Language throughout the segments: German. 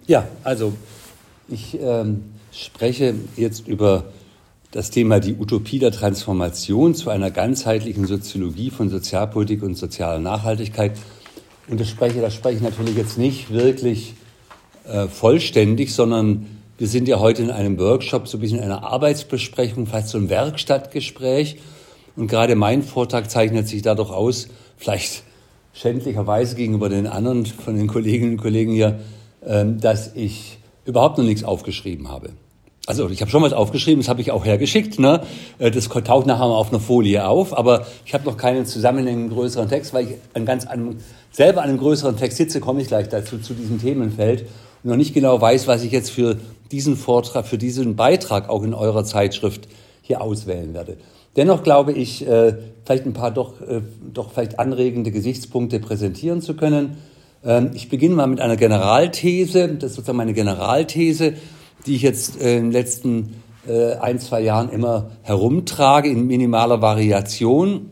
Ja, also ich spreche jetzt über das Thema die Utopie der Transformation zu einer ganzheitlichen Soziologie von Sozialpolitik und sozialer Nachhaltigkeit. Und das spreche ich natürlich jetzt nicht wirklich vollständig, sondern wir sind ja heute in einem Workshop, so ein bisschen in einer Arbeitsbesprechung, fast so ein Werkstattgespräch. Und gerade mein Vortrag zeichnet sich dadurch aus, vielleicht schändlicherweise gegenüber den anderen von den Kolleginnen und Kollegen hier, dass ich überhaupt noch nichts aufgeschrieben habe. Also ich habe schon was aufgeschrieben, das habe ich auch hergeschickt, ne? Das taucht nachher mal auf einer Folie auf, aber ich habe noch keinen zusammenhängenden größeren Text, weil ich selber an einem größeren Text sitze, komme ich gleich dazu, zu diesem Themenfeld und noch nicht genau weiß, was ich jetzt für diesen Vortrag, für diesen Beitrag auch in eurer Zeitschrift hier auswählen werde. Dennoch glaube ich, vielleicht ein paar doch vielleicht anregende Gesichtspunkte präsentieren zu können. Ich beginne mal mit einer Generalthese, das ist sozusagen meine Generalthese, die ich jetzt in den letzten 1-2 Jahren immer herumtrage in minimaler Variation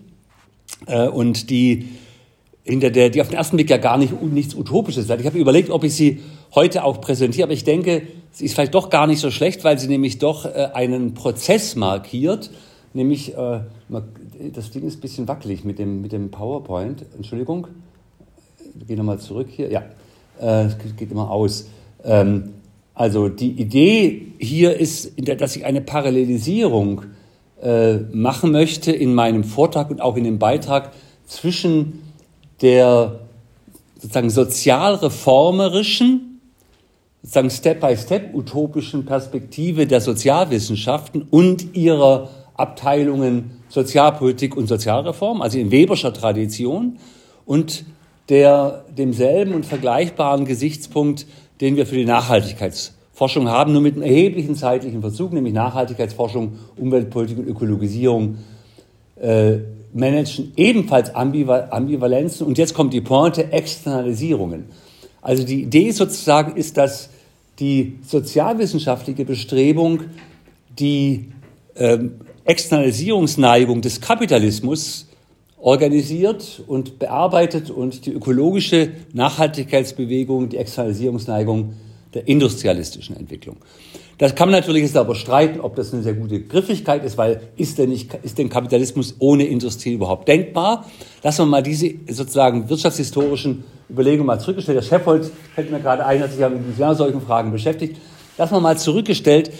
und die auf den ersten Blick ja gar nichts Utopisches ist. Ich habe überlegt, ob ich sie heute auch präsentiere, aber ich denke, sie ist vielleicht doch gar nicht so schlecht, weil sie nämlich doch einen Prozess markiert, nämlich, das Ding ist ein bisschen wackelig mit dem PowerPoint, Entschuldigung. Geh nochmal zurück hier. Ja, es geht immer aus. Also die Idee hier ist, dass ich eine Parallelisierung machen möchte in meinem Vortrag und auch in dem Beitrag zwischen der sozusagen sozialreformerischen, sozusagen Step-by-Step utopischen Perspektive der Sozialwissenschaften und ihrer Abteilungen Sozialpolitik und Sozialreform, also in Weberscher Tradition, und demselben und vergleichbaren Gesichtspunkt, den wir für die Nachhaltigkeitsforschung haben, nur mit einem erheblichen zeitlichen Verzug, nämlich Nachhaltigkeitsforschung, Umweltpolitik und Ökologisierung managen ebenfalls Ambivalenzen. Und jetzt kommt die Pointe, Externalisierungen. Also die Idee sozusagen ist, dass die sozialwissenschaftliche Bestrebung die Externalisierungsneigung des Kapitalismus organisiert und bearbeitet und die ökologische Nachhaltigkeitsbewegung, die Externalisierungsneigung der industrialistischen Entwicklung. Das kann man natürlich jetzt aber streiten, ob das eine sehr gute Griffigkeit ist, weil ist denn Kapitalismus ohne Industrie überhaupt denkbar? Lassen wir mal diese sozusagen wirtschaftshistorischen Überlegungen mal zurückgestellt. Der Scheffold fällt mir gerade ein, hat sich ja mit solchen Fragen beschäftigt. Lassen wir mal zurückgestellt.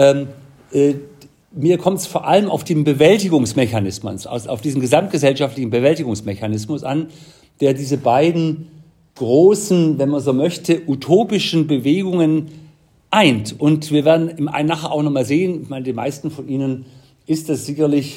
Mir kommt es vor allem auf den Bewältigungsmechanismus, auf diesen gesamtgesellschaftlichen Bewältigungsmechanismus an, der diese beiden großen, wenn man so möchte, utopischen Bewegungen eint. Und wir werden nachher auch nochmal sehen, ich meine, den meisten von Ihnen ist das sicherlich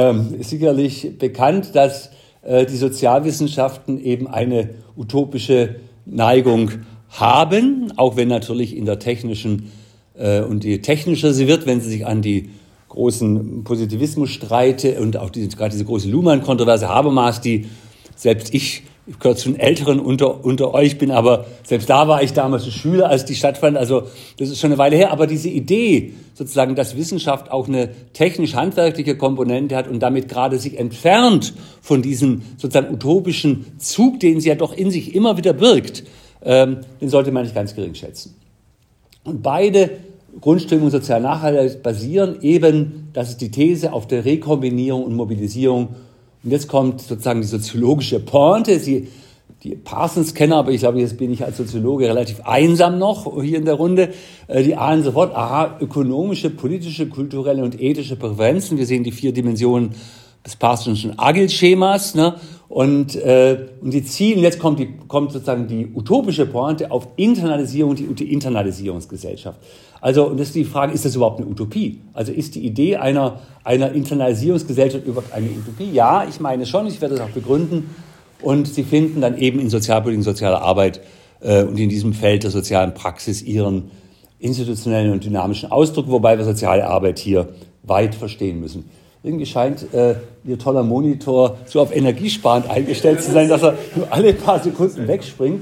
bekannt, dass die Sozialwissenschaften eben eine utopische Neigung haben, auch wenn natürlich in der technischen und je technischer sie wird, wenn sie sich an die großen Positivismusstreite und auch gerade diese große Luhmann-Kontroverse Habermas, die selbst ich gehöre zu den Älteren unter euch bin, aber selbst da war ich damals ein Schüler, als die stattfand, also das ist schon eine Weile her, aber diese Idee sozusagen, dass Wissenschaft auch eine technisch-handwerkliche Komponente hat und damit gerade sich entfernt von diesem sozusagen utopischen Zug, den sie ja doch in sich immer wieder birgt, den sollte man nicht ganz gering schätzen. Und beide Grundströmungen sozialer Nachhaltigkeit basieren eben, das ist die These, auf der Rekombinierung und Mobilisierung. Und jetzt kommt sozusagen die soziologische Pointe. Die Parsons kennen, aber ich glaube, jetzt bin ich als Soziologe relativ einsam noch hier in der Runde. Die ahnen sofort, ökonomische, politische, kulturelle und ethische Präferenzen. Wir sehen die 4 Dimensionen des Parsonschen Agile-Schemas, ne? Und die zielen, jetzt kommt sozusagen die utopische Pointe auf Internalisierung, die Internalisierungsgesellschaft. Also, und das ist die Frage, ist das überhaupt eine Utopie? Also ist die Idee einer Internalisierungsgesellschaft überhaupt eine Utopie? Ja, ich meine schon, ich werde das auch begründen. Und sie finden dann eben in Sozialpolitik und sozialer Arbeit und in diesem Feld der sozialen Praxis ihren institutionellen und dynamischen Ausdruck, wobei wir soziale Arbeit hier weit verstehen müssen. Irgendwie scheint Ihr toller Monitor so auf energiesparend eingestellt zu sein, dass er nur alle paar Sekunden wegspringt.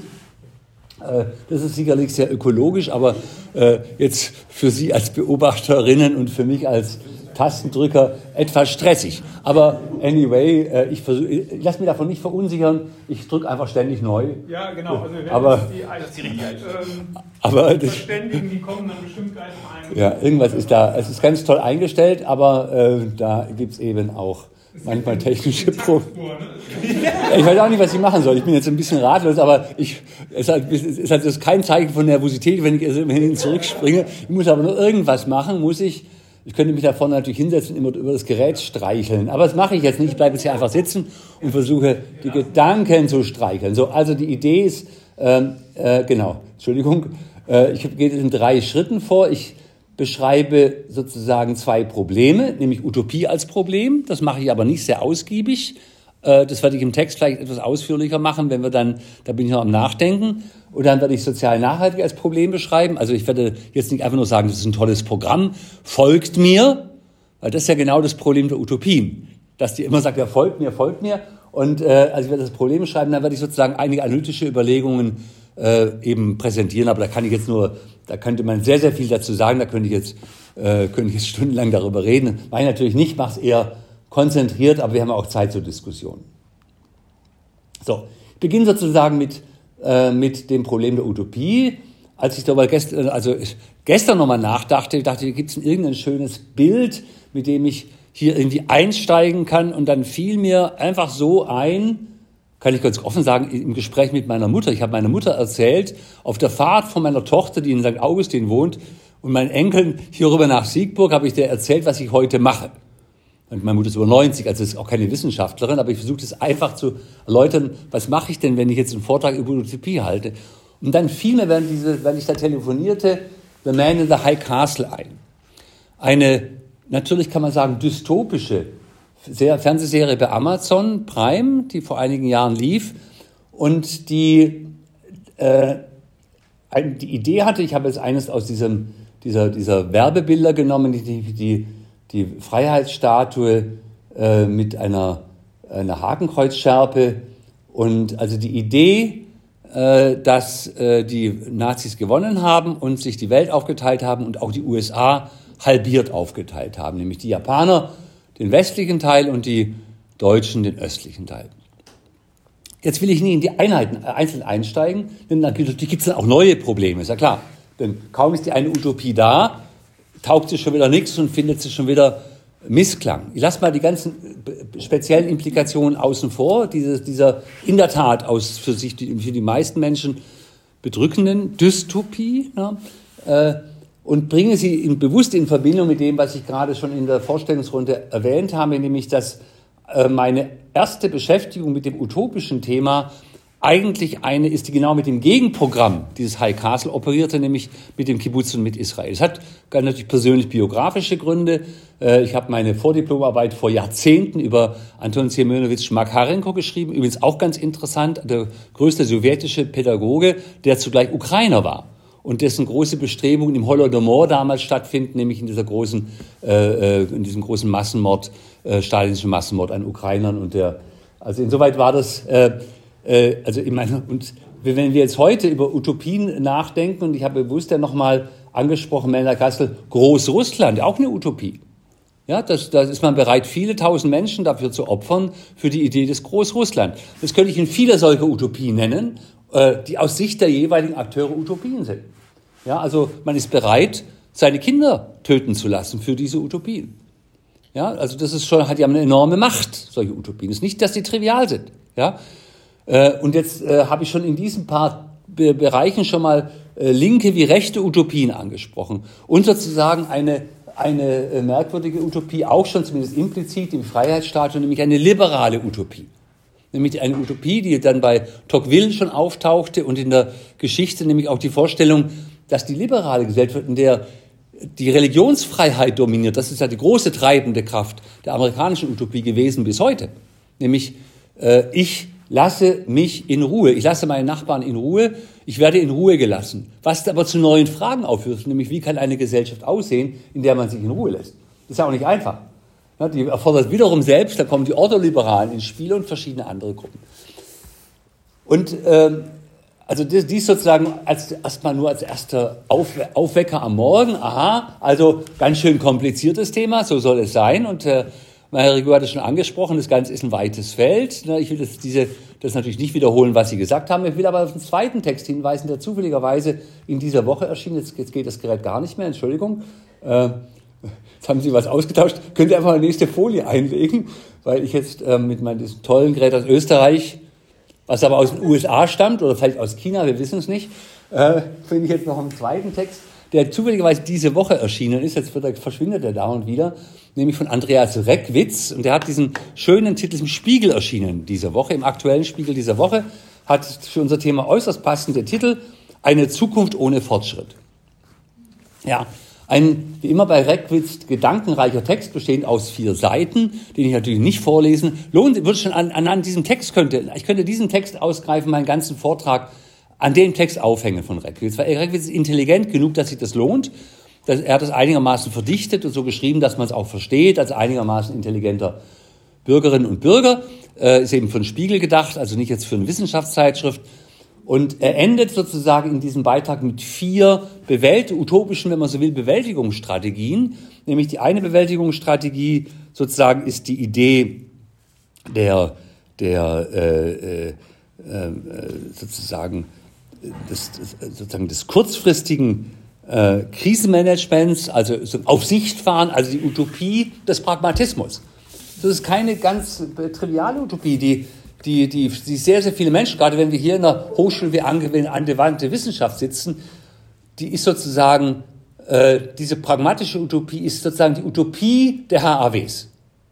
Das ist sicherlich sehr ökologisch, aber jetzt für Sie als Beobachterinnen und für mich als Tastendrücker etwas stressig. Aber anyway, ich lasse mich davon nicht verunsichern. Ich drücke einfach ständig neu. Ja, genau. Also das ist die Richtigkeit. Aber die Verständigen, die kommen dann bestimmt gleich noch ein. Ja, irgendwas ist da. Es ist ganz toll eingestellt, aber da gibt es eben auch manchmal technische Probleme. Ich weiß auch nicht, was ich machen soll. Ich bin jetzt ein bisschen ratlos, aber es ist kein Zeichen von Nervosität, wenn ich hin zurückspringe. Ich muss aber nur irgendwas machen, Ich könnte mich da vorne natürlich hinsetzen und immer über das Gerät streicheln. Aber das mache ich jetzt nicht. Ich bleibe jetzt hier einfach sitzen und versuche, die Gedanken zu streicheln. So, also die Idee ist, ich gehe in 3 Schritten vor. Ich beschreibe sozusagen 2 Probleme, nämlich Utopie als Problem. Das mache ich aber nicht sehr ausgiebig. Das werde ich im Text vielleicht etwas ausführlicher machen, wenn wir dann, da bin ich noch am Nachdenken. Und dann werde ich sozial nachhaltig als Problem beschreiben. Also ich werde jetzt nicht einfach nur sagen, das ist ein tolles Programm, folgt mir, weil das ist ja genau das Problem der Utopien, dass die immer sagt, ja, folgt mir. Und also ich werde das Problem beschreiben, dann werde ich sozusagen einige analytische Überlegungen eben präsentieren, aber da könnte man sehr, sehr viel dazu sagen, da könnte ich jetzt stundenlang darüber reden. Mache ich natürlich nicht, mache es eher konzentriert, aber wir haben auch Zeit zur Diskussion. So, ich beginne sozusagen mit dem Problem der Utopie. Als ich darüber gestern nochmal nachdachte, dachte ich, gibt es irgendein schönes Bild, mit dem ich hier irgendwie einsteigen kann, und dann fiel mir einfach so ein, kann ich ganz offen sagen, im Gespräch mit meiner Mutter. Ich habe meiner Mutter erzählt, auf der Fahrt von meiner Tochter, die in St. Augustin wohnt, und meinen Enkeln hier rüber nach Siegburg, habe ich der erzählt, was ich heute mache. Und meine Mutter ist über 90, also ist auch keine Wissenschaftlerin, aber ich versuche das einfach zu erläutern, was mache ich denn, wenn ich jetzt einen Vortrag über Utopie halte. Und dann fiel mir, wenn ich da telefonierte, The Man in the High Castle ein. Eine, natürlich kann man sagen, dystopische Fernsehserie bei Amazon Prime, die vor einigen Jahren lief und die Idee hatte, ich habe jetzt eines aus dieser Werbebilder genommen, die Freiheitsstatue mit einer Hakenkreuzschärpe, und also die Idee, dass die Nazis gewonnen haben und sich die Welt aufgeteilt haben und auch die USA halbiert aufgeteilt haben, nämlich die Japaner den westlichen Teil und die Deutschen den östlichen Teil. Jetzt will ich nie in die Einheiten einzeln einsteigen, denn natürlich gibt es dann auch neue Probleme, ist ja klar. Denn kaum ist die eine Utopie da, taugt sie schon wieder nichts und findet sie schon wieder Missklang. Ich lasse mal die ganzen speziellen Implikationen außen vor, dieser in der Tat für die meisten Menschen bedrückenden Dystopie, und bringe sie bewusst in Verbindung mit dem, was ich gerade schon in der Vorstellungsrunde erwähnt habe, nämlich dass meine erste Beschäftigung mit dem utopischen Thema eigentlich eine ist, die genau mit dem Gegenprogramm dieses High Castle operierte, nämlich mit dem Kibbutz und mit Israel. Es hat natürlich persönlich biografische Gründe. Ich habe meine Vordiplomarbeit vor Jahrzehnten über Anton Semyonovich Makarenko geschrieben, übrigens auch ganz interessant, der größte sowjetische Pädagoge, der zugleich Ukrainer war und dessen große Bestrebungen im Holodomor damals stattfinden, nämlich in diesem großen Massenmord, stalinischen Massenmord an Ukrainern. Also insoweit war das, und wenn wir jetzt heute über Utopien nachdenken, und ich habe bewusst ja nochmal angesprochen, Melner Kassel, Großrussland, auch eine Utopie. Ja, da ist man bereit, viele tausend Menschen dafür zu opfern, für die Idee des Großrussland. Das könnte ich in viele solche Utopien nennen, die aus Sicht der jeweiligen Akteure Utopien sind. Ja, also man ist bereit, seine Kinder töten zu lassen für diese Utopien. Ja, also das ist schon, hat ja eine enorme Macht, solche Utopien. Es ist nicht, dass die trivial sind. Ja, und jetzt habe ich schon in diesen paar Bereichen schon mal linke wie rechte Utopien angesprochen und sozusagen eine merkwürdige Utopie, auch schon zumindest implizit im Freiheitsstaat, nämlich eine liberale Utopie. Nämlich eine Utopie, die dann bei Tocqueville schon auftauchte und in der Geschichte, nämlich auch die Vorstellung, dass die liberale Gesellschaft, in der die Religionsfreiheit dominiert, das ist ja die große treibende Kraft der amerikanischen Utopie gewesen bis heute. Nämlich, ich lasse mich in Ruhe, ich lasse meine Nachbarn in Ruhe, ich werde in Ruhe gelassen. Was aber zu neuen Fragen aufwirft, nämlich wie kann eine Gesellschaft aussehen, in der man sich in Ruhe lässt. Das ist ja auch nicht einfach. Ja, die erfordert wiederum selbst, da kommen die Ordoliberalen ins Spiel und verschiedene andere Gruppen. Und Also dies sozusagen erstmal nur als erster Aufwecker am Morgen. Aha, also ganz schön kompliziertes Thema, so soll es sein. Und Herr Rigaud hat es schon angesprochen, das Ganze ist ein weites Feld. Ich will das natürlich nicht wiederholen, was Sie gesagt haben. Ich will aber auf den zweiten Text hinweisen, der zufälligerweise in dieser Woche erschien. Jetzt geht das Gerät gar nicht mehr, Entschuldigung. Jetzt haben Sie was ausgetauscht. Könnt ihr einfach eine nächste Folie einlegen, weil ich jetzt mit diesem tollen Gerät aus Österreich, was aber aus den USA stammt oder vielleicht aus China, wir wissen es nicht, finde ich jetzt noch einen zweiten Text, der zufälligerweise diese Woche erschienen ist, jetzt verschwindet er da und wieder, nämlich von Andreas Reckwitz, und der hat diesen schönen Titel im Spiegel erschienen diese Woche, im aktuellen Spiegel dieser Woche, hat für unser Thema äußerst passende Titel, Eine Zukunft ohne Fortschritt. Ja, ein, wie immer bei Reckwitz, gedankenreicher Text, bestehend aus 4 Seiten, den ich natürlich nicht vorlesen. Würde schon an diesem Text ich könnte diesen Text ausgreifen, meinen ganzen Vortrag an dem Text aufhängen von Reckwitz. Weil Reckwitz ist intelligent genug, dass sich das lohnt. Er hat das einigermaßen verdichtet und so geschrieben, dass man es auch versteht, als einigermaßen intelligenter Bürgerinnen und Bürger. Ist eben für den Spiegel gedacht, also nicht jetzt für eine Wissenschaftszeitschrift. Und er endet sozusagen in diesem Beitrag mit 4 utopischen, wenn man so will, Bewältigungsstrategien. Nämlich die eine Bewältigungsstrategie sozusagen ist die Idee des kurzfristigen Krisenmanagements, also auf Sicht fahren, also die Utopie des Pragmatismus. Das ist keine ganz triviale Utopie, die sehr, sehr viele Menschen, gerade wenn wir hier in der Hochschule für angewandte Wissenschaft sitzen, die ist sozusagen, diese pragmatische Utopie ist sozusagen die Utopie der HAWs.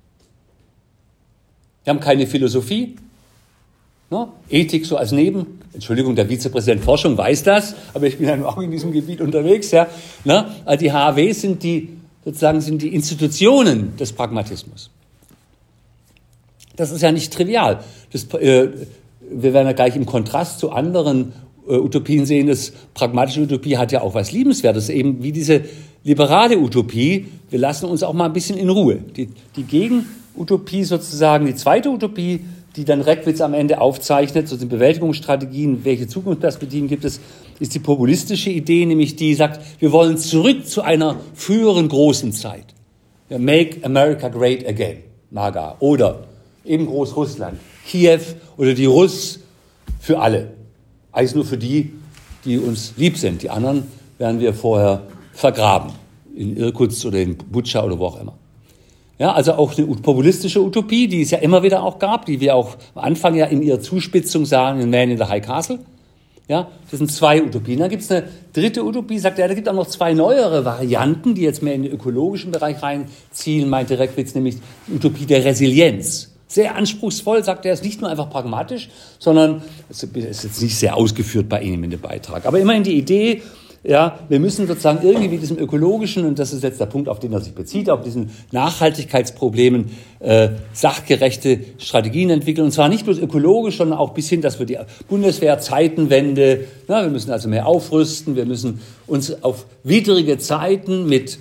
Wir haben keine Philosophie, ne? Ethik so als Entschuldigung, der Vizepräsident Forschung weiß das, aber ich bin ja auch in diesem Gebiet unterwegs, ja. Ne? Also die HAWs sind die Institutionen des Pragmatismus. Das ist ja nicht trivial. Wir werden ja gleich im Kontrast zu anderen Utopien sehen, dass pragmatische Utopie hat ja auch was Liebenswertes, eben wie diese liberale Utopie. Wir lassen uns auch mal ein bisschen in Ruhe. Die Gegenutopie sozusagen, die zweite Utopie, die dann Reckwitz am Ende aufzeichnet, so die Bewältigungsstrategien, welche Zukunftsperspektiven gibt es, ist die populistische Idee, nämlich die sagt, wir wollen zurück zu einer früheren großen Zeit. Make America Great Again, MAGA, oder eben Großrussland, Kiew oder die Russ für alle. Eigentlich nur für die, die uns lieb sind. Die anderen werden wir vorher vergraben. In Irkutsk oder in Butscha oder wo auch immer. Ja, also auch eine populistische Utopie, die es ja immer wieder auch gab, die wir auch am Anfang ja in ihrer Zuspitzung sahen in Man in the High Castle. Ja, das sind 2 Utopien. Dann gibt es eine dritte Utopie, sagt er, da gibt es auch noch 2 neuere Varianten, die jetzt mehr in den ökologischen Bereich reinziehen, meinte Reckwitz, nämlich die Utopie der Resilienz. Sehr anspruchsvoll, sagt er, ist nicht nur einfach pragmatisch, sondern, es ist jetzt nicht sehr ausgeführt bei Ihnen in dem Beitrag, aber immerhin die Idee, ja, wir müssen sozusagen irgendwie mit diesem ökologischen, und das ist jetzt der Punkt, auf den er sich bezieht, auf diesen Nachhaltigkeitsproblemen sachgerechte Strategien entwickeln. Und zwar nicht bloß ökologisch, sondern auch bis hin, dass wir die Bundeswehr, Zeitenwende, wir müssen also mehr aufrüsten, wir müssen uns auf widrige Zeiten mit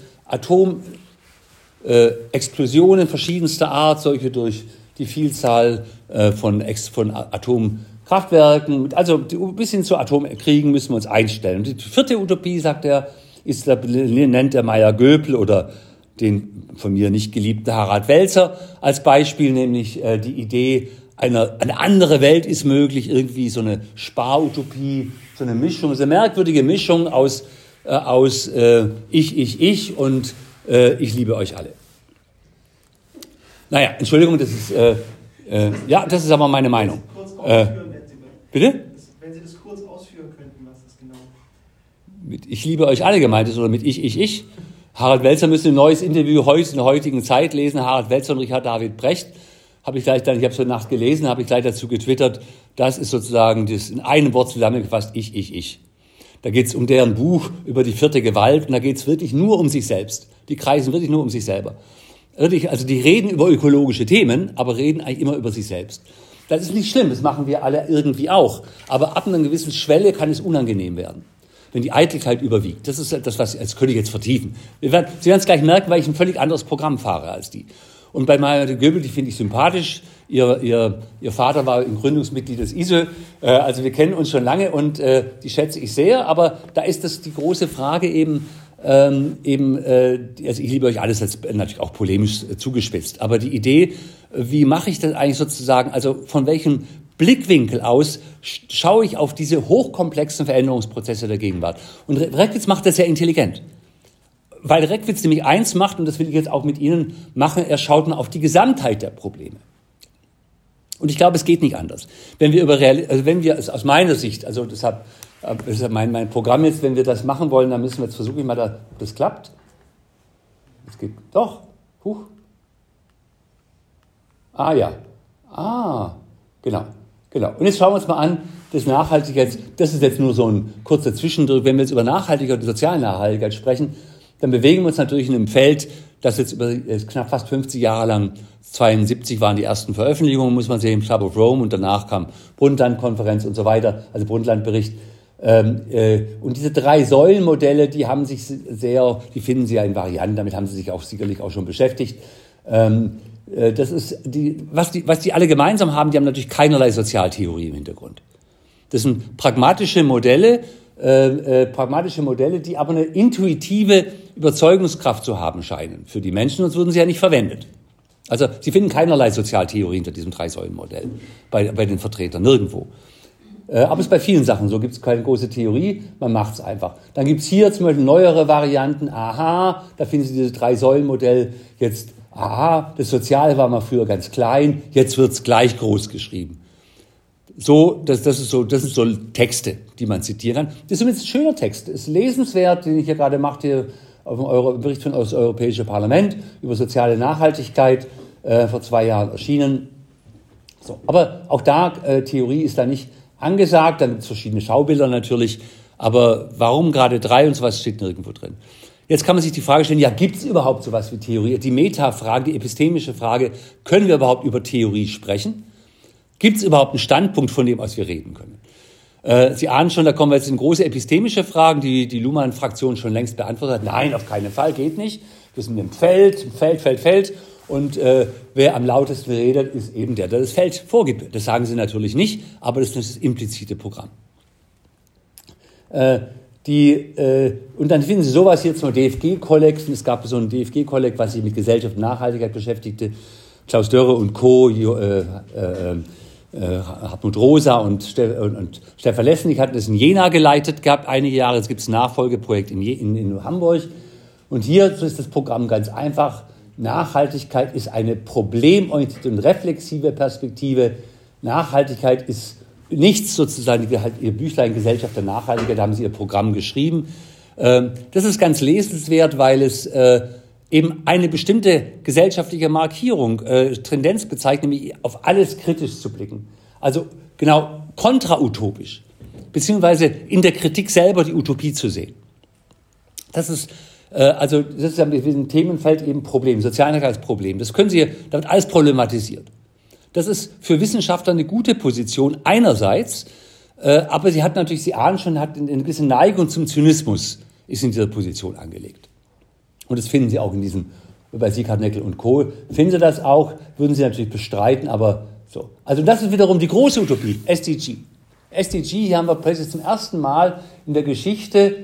Atomexplosionen verschiedenster Art, solche durch die Vielzahl von Atomkraftwerken, also bis hin zu Atomkriegen müssen wir uns einstellen. Und die 4. Utopie, sagt er, nennt der Meyer-Göpel oder den von mir nicht geliebten Harald Welzer als Beispiel, nämlich die Idee, eine andere Welt ist möglich, irgendwie so eine Sparutopie, so eine Mischung, so eine merkwürdige Mischung aus ich und ich liebe euch alle. Naja, Entschuldigung, das ist das ist aber meine Meinung. Bitte? Wenn Sie das kurz ausführen könnten, was das genau mit ich liebe euch alle gemeint ist oder mit ich. Harald Welzer müsste ein neues Interview in der heutigen Zeit lesen. Harald Welzer und Richard David Brecht. Ich habe es heute Nacht gelesen, habe ich gleich dazu getwittert. Das ist sozusagen das in einem Wort zusammengefasst, ich. Da geht es um deren Buch über die 4. Gewalt und da geht es wirklich nur um sich selbst. Die kreisen wirklich nur um sich selber. Also die reden über ökologische Themen, aber reden eigentlich immer über sich selbst. Das ist nicht schlimm, das machen wir alle irgendwie auch. Aber ab einer gewissen Schwelle kann es unangenehm werden, wenn die Eitelkeit überwiegt. Das ist das, das könnte ich jetzt vertiefen. Sie werden es gleich merken, weil ich ein völlig anderes Programm fahre als die. Und bei Meyer-Göpel, die finde ich sympathisch. Ihr Vater war ein Gründungsmitglied des ISÖ, also wir kennen uns schon lange und die schätze ich sehr, aber da ist das die große Frage also ich liebe euch alles als natürlich auch polemisch zugespitzt, aber die Idee, wie mache ich das eigentlich sozusagen, also von welchem Blickwinkel aus schaue ich auf diese hochkomplexen Veränderungsprozesse der Gegenwart. Und Reckwitz macht das sehr intelligent. Weil Reckwitz nämlich eins macht, und das will ich jetzt auch mit Ihnen machen, er schaut mal auf die Gesamtheit der Probleme. Und ich glaube, es geht nicht anders. Wenn wir es aus meiner Sicht, also deshalb ist ja mein Programm jetzt, wenn wir das machen wollen, dann müssen wir jetzt versuchen, ob das klappt. Es geht doch. Huch. Genau. Und jetzt schauen wir uns mal an, das ist jetzt nur so ein kurzer Zwischendurch. Wenn wir jetzt über Nachhaltigkeit und soziale Nachhaltigkeit sprechen, dann bewegen wir uns natürlich in einem Feld, das jetzt über knapp fast 50 Jahre lang, 72 waren die ersten Veröffentlichungen, muss man sehen, Club of Rome, und danach kam Brundtland-Konferenz und so weiter, also Brundtland-Bericht. Und diese 3 Säulenmodelle, die finden Sie ja in Varianten, damit haben Sie sich auch sicherlich auch schon beschäftigt. Das ist was die alle gemeinsam haben, die haben natürlich keinerlei Sozialtheorie im Hintergrund. Das sind pragmatische Modelle, die aber eine intuitive Überzeugungskraft zu haben scheinen für die Menschen, sonst würden sie ja nicht verwendet. Also Sie finden keinerlei Sozialtheorie hinter diesem 3-Säulen-Modell bei den Vertretern, nirgendwo. Aber es ist bei vielen Sachen so, gibt es keine große Theorie, man macht es einfach. Dann gibt es hier zum Beispiel neuere Varianten, da finden Sie dieses 3-Säulen-Modell jetzt, das Soziale war mal früher ganz klein, jetzt wird es gleich groß geschrieben. Das sind so Texte, die man zitieren kann. Das ist übrigens ein schöner Text, ist lesenswert, den ich hier gerade mache, hier auf dem Bericht von das Europäische Parlament über soziale Nachhaltigkeit, vor 2 Jahren erschienen. So, aber auch da, Theorie ist da nicht angesagt, dann gibt es verschiedene Schaubilder natürlich, aber warum gerade 3 und sowas steht nirgendwo drin. Jetzt kann man sich die Frage stellen, gibt es überhaupt sowas wie Theorie? Die Metafrage, die epistemische Frage, können wir überhaupt über Theorie sprechen? Gibt es überhaupt einen Standpunkt, von dem aus wir reden können? Sie ahnen schon, da kommen wir jetzt in große epistemische Fragen, die Luhmann-Fraktion schon längst beantwortet hat. Nein, auf keinen Fall, geht nicht. Wir sind im Feld. Und wer am lautesten redet, ist eben der das Feld vorgibt. Das sagen sie natürlich nicht, aber das ist das implizite Programm. Und dann finden Sie sowas hier zum DFG-Kollekt. Es gab so einen DFG-Kollekt, was sich mit Gesellschaft und Nachhaltigkeit beschäftigte. Klaus Dörre und Co., Hartmut Rosa und Stefan Lesnig hatten das in Jena geleitet gehabt, einige Jahre. Jetzt gibt es ein Nachfolgeprojekt in Hamburg. Und hier ist das Programm ganz einfach. Nachhaltigkeit ist eine problemorientierte und reflexive Perspektive. Nachhaltigkeit ist nichts sozusagen, ihr Büchlein Gesellschaft der Nachhaltigkeit, da haben sie ihr Programm geschrieben. Das ist ganz lesenswert, weil es eben eine bestimmte gesellschaftliche Markierung, Tendenz bezeichnet, nämlich auf alles kritisch zu blicken. Also genau kontrautopisch, beziehungsweise in der Kritik selber die Utopie zu sehen. Das ist ein Themenfeld eben Problem, Sozialnachhaltigkeitsproblem. Das da wird alles problematisiert. Das ist für Wissenschaftler eine gute Position einerseits, aber sie ahnen schon, hat eine gewisse Neigung zum Zynismus, ist in dieser Position angelegt. Und das finden Sie auch bei Sieghart-Neckel und Co. Finden Sie das auch, würden Sie natürlich bestreiten, aber so. Also das ist wiederum die große Utopie, SDG. SDG, hier haben wir plötzlich zum ersten Mal in der Geschichte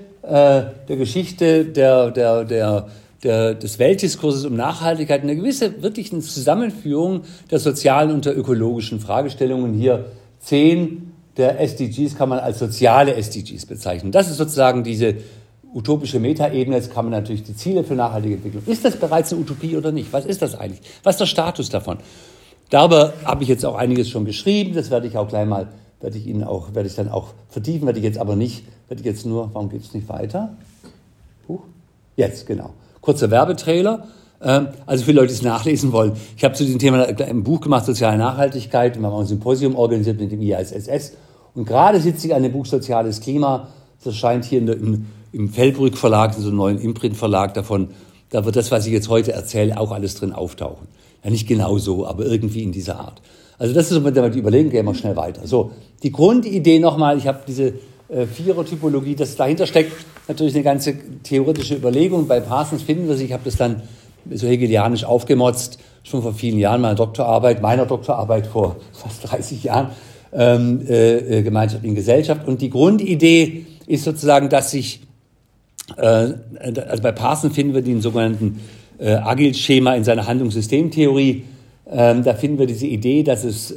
des Weltdiskurses um Nachhaltigkeit eine gewisse, wirklich eine Zusammenführung der sozialen und der ökologischen Fragestellungen. Hier 10 der SDGs kann man als soziale SDGs bezeichnen. Das ist sozusagen diese utopische Metaebene. Jetzt kann man natürlich die Ziele für nachhaltige Entwicklung. Ist das bereits eine Utopie oder nicht? Was ist das eigentlich? Was ist der Status davon? Darüber habe ich jetzt auch einiges schon geschrieben. Das werde ich auch gleich mal, werde ich dann auch vertiefen, warum geht es nicht weiter? Jetzt, genau. Kurzer Werbetrailer. Also für Leute, die es nachlesen wollen. Ich habe zu diesem Thema ein Buch gemacht, Soziale Nachhaltigkeit. Wir haben auch ein Symposium organisiert mit dem IASSS. Und gerade sitze ich an dem Buch Soziales Klima. Das erscheint hier im Fellbrück Verlag, so einem neuen Imprint-Verlag davon. Da wird das, was ich jetzt heute erzähle, auch alles drin auftauchen. Ja, nicht genau so, aber irgendwie in dieser Art. Also das ist so, wenn wir die überlegen, gehen wir schnell weiter. So, die Grundidee nochmal, ich habe diese Vierer-Typologie, das dahinter steckt natürlich eine ganze theoretische Überlegung. Bei Parsons finden wir sie, ich habe das dann so hegelianisch aufgemotzt, schon vor vielen Jahren, meiner Doktorarbeit vor fast 30 Jahren, Gemeinschaft in Gesellschaft. Und die Grundidee ist sozusagen, dass sich, also bei Parsons finden wir den sogenannten Agile-Schema in seiner Handlungssystemtheorie. Da finden wir diese Idee, dass es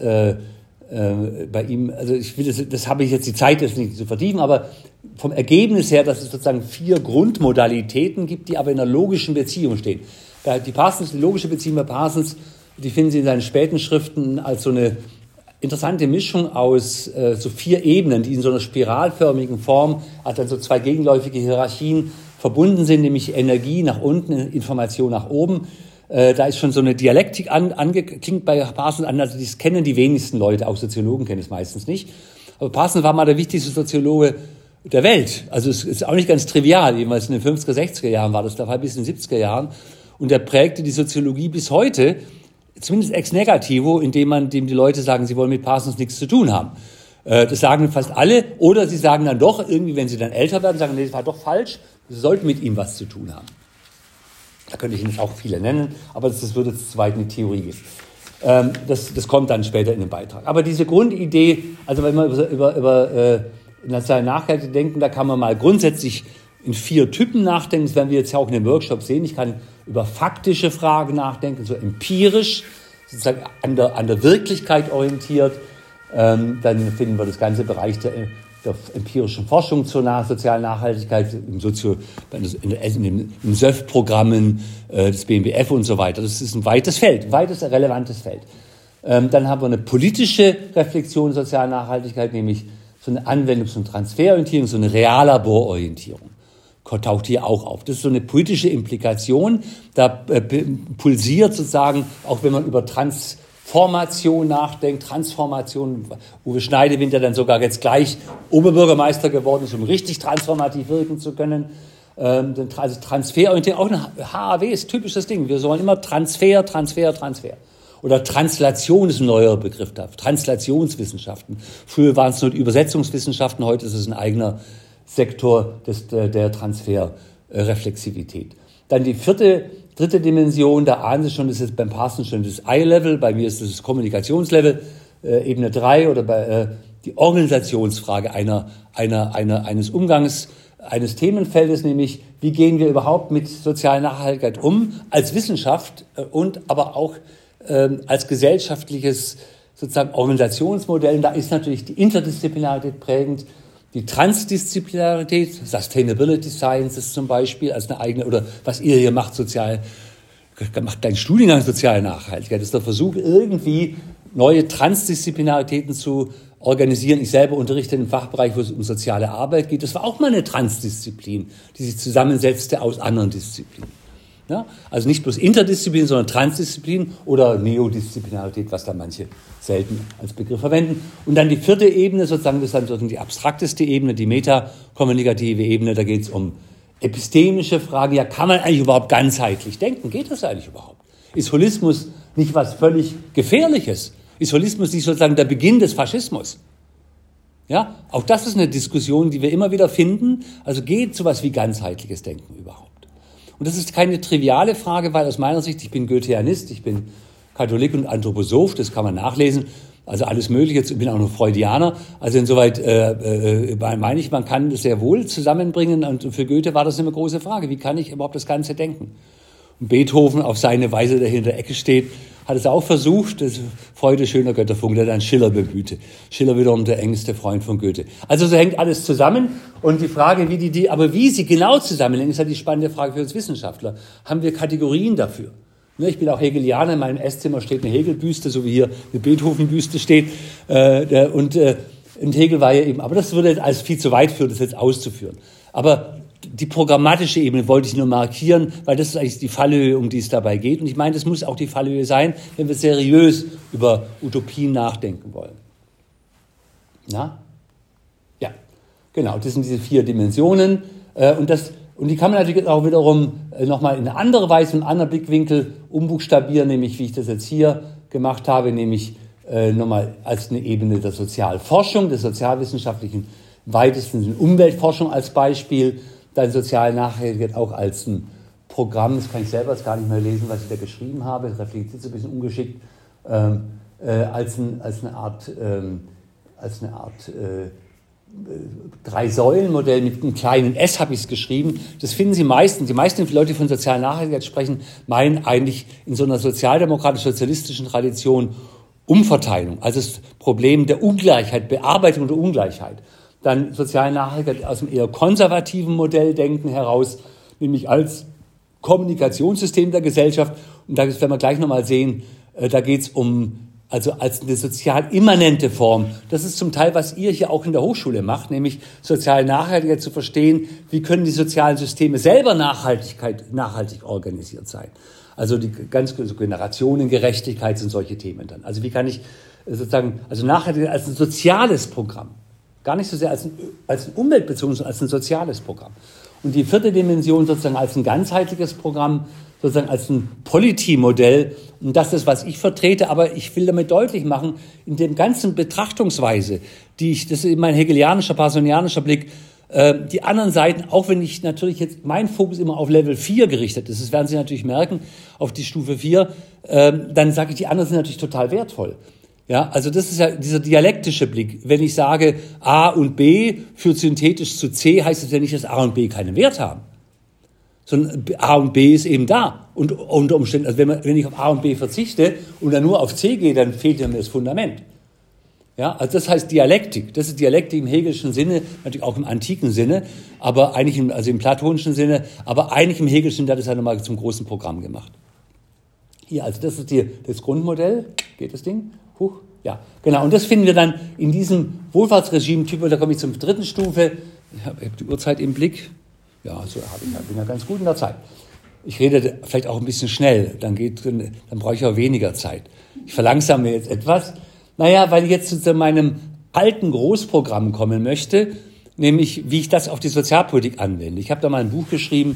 bei ihm, also das habe ich jetzt die Zeit jetzt nicht zu vertiefen, aber vom Ergebnis her, dass es sozusagen 4 Grundmodalitäten gibt, die aber in einer logischen Beziehung stehen. Die logische Beziehung bei Parsons, die finden Sie in seinen späten Schriften als so eine interessante Mischung aus so 4 Ebenen, die in so einer spiralförmigen Form, also so 2 gegenläufige Hierarchien verbunden sind, nämlich Energie nach unten, Information nach oben. Da ist schon so eine Dialektik klingt bei Parsons an, also das kennen die wenigsten Leute, auch Soziologen kennen es meistens nicht. Aber Parsons war mal der wichtigste Soziologe der Welt. Also es ist auch nicht ganz trivial, jedenfalls in den 50er, 60er Jahren war das der Fall, bis in den 70er Jahren. Und er prägte die Soziologie bis heute, zumindest ex negativo, indem die Leute sagen, sie wollen mit Parsons nichts zu tun haben. Das sagen fast alle. Oder sie sagen dann doch, irgendwie, wenn sie dann älter werden, sagen, nee, das war doch falsch, sie sollten mit ihm was zu tun haben. Da könnte ich Ihnen jetzt auch viele nennen, aber das würde zu weit in die Theorie gehen. Das kommt dann später in den Beitrag. Aber diese Grundidee, also wenn wir über nationale Nachhaltigkeit denken, da kann man mal grundsätzlich in 4 Typen nachdenken. Das werden wir jetzt ja auch in dem Workshop sehen. Ich kann über faktische Fragen nachdenken, so empirisch, sozusagen an der Wirklichkeit orientiert. Dann finden wir das ganze Bereich der empirischen Forschung zur sozialen Nachhaltigkeit in den SÖF-Programmen des BMBF und so weiter. Das ist ein weites Feld, ein weites relevantes Feld. Dann haben wir eine politische Reflexion sozialer Nachhaltigkeit, nämlich so eine Anwendungs- und Transferorientierung, so eine Reallabororientierung. Taucht hier auch auf. Das ist so eine politische Implikation. Da pulsiert sozusagen, auch wenn man über Transformation nachdenkt, Uwe Schneidewinter dann sogar jetzt gleich Oberbürgermeister geworden ist, um richtig transformativ wirken zu können. Also Transferorientierung, auch eine HAW ist typisches Ding. Wir sollen immer Transfer. Oder Translation ist ein neuer Begriff da. Translationswissenschaften. Früher waren es nur die Übersetzungswissenschaften, heute ist es ein eigener Sektor der Transferreflexivität. Dann die dritte Dimension, da ahnen Sie schon, das ist beim Parsons schon das I-Level, bei mir ist das das Kommunikationslevel, Ebene 3, oder bei die Organisationsfrage eines Umgangs, eines Themenfeldes, nämlich wie gehen wir überhaupt mit sozialer Nachhaltigkeit um, als Wissenschaft und aber auch als gesellschaftliches sozusagen Organisationsmodell. Da ist natürlich die Interdisziplinarität prägend, die Transdisziplinarität, Sustainability Sciences zum Beispiel, als eine eigene, oder was ihr hier macht, macht dein Studiengang soziale Nachhaltigkeit. Das ist der Versuch, irgendwie neue Transdisziplinaritäten zu organisieren. Ich selber unterrichte in einem Fachbereich, wo es um soziale Arbeit geht. Das war auch mal eine Transdisziplin, die sich zusammensetzte aus anderen Disziplinen. Ja? Also nicht bloß Interdisziplin, sondern Transdisziplin oder Neodisziplinarität, was da manche selten als Begriff verwenden. Und dann die 4. Ebene, sozusagen, das ist dann sozusagen die abstrakteste Ebene, die metakommunikative Ebene. Da geht es um epistemische Fragen. Ja, kann man eigentlich überhaupt ganzheitlich denken? Geht das eigentlich überhaupt? Ist Holismus nicht was völlig Gefährliches? Ist Holismus nicht sozusagen der Beginn des Faschismus? Ja, auch das ist eine Diskussion, die wir immer wieder finden. Also geht sowas wie ganzheitliches Denken überhaupt? Und das ist keine triviale Frage, weil aus meiner Sicht, ich bin Goetheanist, ich bin Katholik und Anthroposoph, das kann man nachlesen, also alles Mögliche, ich bin auch noch Freudianer, also insoweit meine ich, man kann das sehr wohl zusammenbringen, und für Goethe war das eine große Frage, wie kann ich überhaupt das Ganze denken? Und Beethoven auf seine Weise, der hinter der Ecke steht, hat es auch versucht, das Freude schöner Götterfunken, der dann Schiller bemühte. Schiller wiederum der engste Freund von Goethe. Also so hängt alles zusammen, und die Frage, wie sie genau zusammenhängen, ist halt die spannende Frage für uns Wissenschaftler. Haben wir Kategorien dafür? Ich bin auch Hegelianer, in meinem Esszimmer steht eine Hegel-Büste, so wie hier eine Beethoven-Büste steht, und Hegel war ja eben, aber das würde jetzt alles viel zu weit führen, das jetzt auszuführen. Aber die programmatische Ebene wollte ich nur markieren, weil das ist eigentlich die Fallhöhe, um die es dabei geht. Und ich meine, das muss auch die Fallhöhe sein, wenn wir seriös über Utopien nachdenken wollen. Ja, genau, das sind diese 4 Dimensionen. Und die kann man natürlich auch wiederum nochmal in eine andere Weise, in einem anderen Blickwinkel umbuchstabieren, nämlich wie ich das jetzt hier gemacht habe, nämlich nochmal als eine Ebene der Sozialforschung, des sozialwissenschaftlichen, im weitesten Sinne Umweltforschung als Beispiel, dann soziale Nachhaltigkeit auch als ein Programm, das kann ich selber jetzt gar nicht mehr lesen, was ich da geschrieben habe, das reflektiert so ein bisschen ungeschickt, als eine Art Drei-Säulen-Modell mit einem kleinen S habe ich es geschrieben. Das finden die meisten Leute, die von sozialer Nachhaltigkeit sprechen, meinen eigentlich in so einer sozialdemokratisch-sozialistischen Tradition Umverteilung, also das Problem der Ungleichheit, Bearbeitung der Ungleichheit. Dann soziale Nachhaltigkeit aus einem eher konservativen Modelldenken heraus, nämlich als Kommunikationssystem der Gesellschaft. Und da werden wir gleich nochmal sehen, da geht es also als eine sozial immanente Form. Das ist zum Teil, was ihr hier auch in der Hochschule macht, nämlich soziale Nachhaltigkeit zu verstehen, wie können die sozialen Systeme selber nachhaltig organisiert sein. Also die ganze Generationengerechtigkeit sind solche Themen dann. Also wie kann ich sozusagen, also Nachhaltigkeit als ein soziales Programm, gar nicht so sehr als ein umweltbezogenes, sondern als ein soziales Programm. Und die vierte Dimension sozusagen als ein ganzheitliches Programm, sozusagen als ein Polity-Modell. Und das ist, was ich vertrete, aber ich will damit deutlich machen, in dem ganzen Betrachtungsweise, das ist mein hegelianischer, parsonianischer Blick, die anderen Seiten, auch wenn ich natürlich jetzt, mein Fokus immer auf Level 4 gerichtet ist, das werden Sie natürlich merken, auf die Stufe 4, dann sage ich, die anderen sind natürlich total wertvoll. Ja, also das ist ja dieser dialektische Blick. Wenn ich sage, A und B führt synthetisch zu C, heißt das ja nicht, dass A und B keinen Wert haben. Sondern A und B ist eben da. Und unter Umständen, also wenn ich auf A und B verzichte und dann nur auf C gehe, dann fehlt mir das Fundament. Ja, also das heißt Dialektik. Das ist Dialektik im hegelischen Sinne, natürlich auch im antiken Sinne, aber eigentlich im platonischen Sinne, aber eigentlich im hegelischen, der hat das ja nochmal zum großen Programm gemacht. Hier, also das ist das Grundmodell. Geht das Ding? Ja, genau. Und das finden wir dann in diesem Wohlfahrtsregime-Typ, da komme ich zur dritten Stufe. Ich habe die Uhrzeit im Blick. Ja, so bin ja ganz gut in der Zeit. Ich rede vielleicht auch ein bisschen schnell, dann brauche ich auch weniger Zeit. Ich verlangsame jetzt etwas. Naja, weil ich jetzt zu meinem alten Großprogramm kommen möchte, nämlich wie ich das auf die Sozialpolitik anwende. Ich habe da mal ein Buch geschrieben,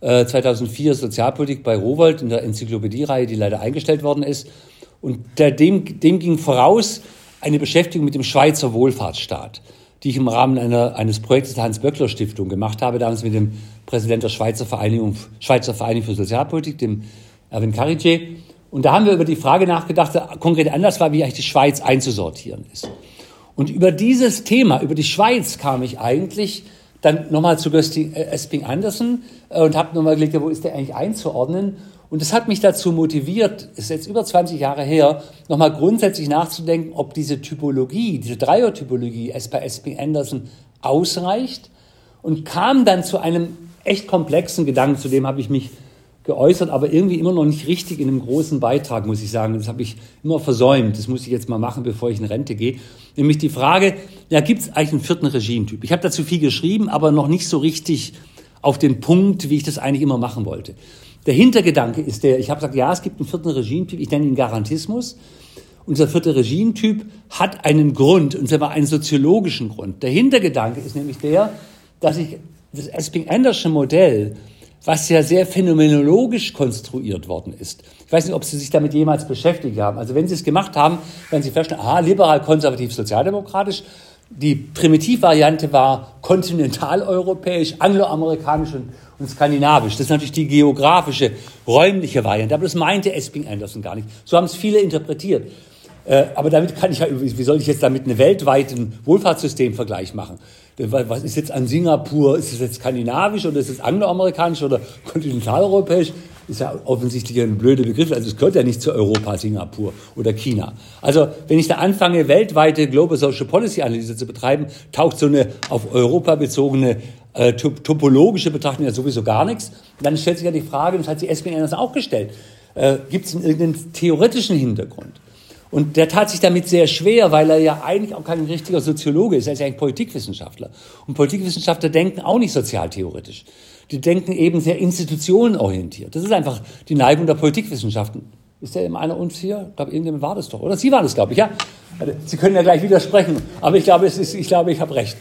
2004 Sozialpolitik bei Rowohlt in der Enzyklopädie-Reihe, die leider eingestellt worden ist. Und dem ging voraus eine Beschäftigung mit dem Schweizer Wohlfahrtsstaat, die ich im Rahmen eines Projektes der Hans-Böckler-Stiftung gemacht habe, damals mit dem Präsidenten der Schweizer Vereinigung für Sozialpolitik, dem Erwin Karicé. Und da haben wir über die Frage nachgedacht, der konkrete Anlass war, wie eigentlich die Schweiz einzusortieren ist. Und über dieses Thema, über die Schweiz, kam ich eigentlich dann nochmal zu Gösting Esping-Andersen und habe nochmal gelegt, wo ist der eigentlich einzuordnen? Und das hat mich dazu motiviert, ist jetzt über 20 Jahre her, nochmal grundsätzlich nachzudenken, ob diese Typologie, diese Dreier-Typologie bei Esping-Andersen ausreicht, und kam dann zu einem echt komplexen Gedanken, zu dem habe ich mich geäußert, aber irgendwie immer noch nicht richtig in einem großen Beitrag, muss ich sagen. Das habe ich immer versäumt. Das muss ich jetzt mal machen, bevor ich in Rente gehe. Nämlich die Frage, ja, gibt es eigentlich einen vierten Regimetyp? Ich habe dazu viel geschrieben, aber noch nicht so richtig auf den Punkt, wie ich das eigentlich immer machen wollte. Der Hintergedanke ist ich habe gesagt, ja, es gibt einen vierten Regimetyp, ich nenne ihn Garantismus. Unser vierter Regimetyp hat einen Grund, und zwar einen soziologischen Grund. Der Hintergedanke ist nämlich dass ich das Esping-Andersche Modell, was ja sehr phänomenologisch konstruiert worden ist. Ich weiß nicht, ob Sie sich damit jemals beschäftigt haben. Also wenn Sie es gemacht haben, werden Sie feststellen, liberal, konservativ, sozialdemokratisch. Die Primitivvariante war kontinentaleuropäisch, angloamerikanisch und skandinavisch. Das ist natürlich die geografische, räumliche Variante. Aber das meinte Esping-Andersen gar nicht. So haben es viele interpretiert. Aber damit wie soll ich jetzt damit einen weltweiten Wohlfahrtssystemvergleich machen? Was ist jetzt an Singapur? Ist es jetzt skandinavisch oder ist es angloamerikanisch oder kontinentaleuropäisch? Ist ja offensichtlich ein blöder Begriff. Also es gehört ja nicht zu Europa, Singapur oder China. Also wenn ich da anfange, weltweite Global Social Policy Analyse zu betreiben, taucht so eine auf Europa bezogene topologische Betrachtung ja sowieso gar nichts. Und dann stellt sich ja die Frage, und das hat sich Esping-Andersen auch gestellt, gibt es irgendeinen theoretischen Hintergrund? Und der tat sich damit sehr schwer, weil er ja eigentlich auch kein richtiger Soziologe ist. Er ist ja eigentlich Politikwissenschaftler. Und Politikwissenschaftler denken auch nicht sozialtheoretisch. Die denken eben sehr institutionenorientiert. Das ist einfach die Neigung der Politikwissenschaften. Ist der einer uns hier? Ich glaube, irgendjemand war das doch. Oder Sie waren es, glaube ich, ja. Sie können ja gleich widersprechen. Aber ich glaube, ich habe recht.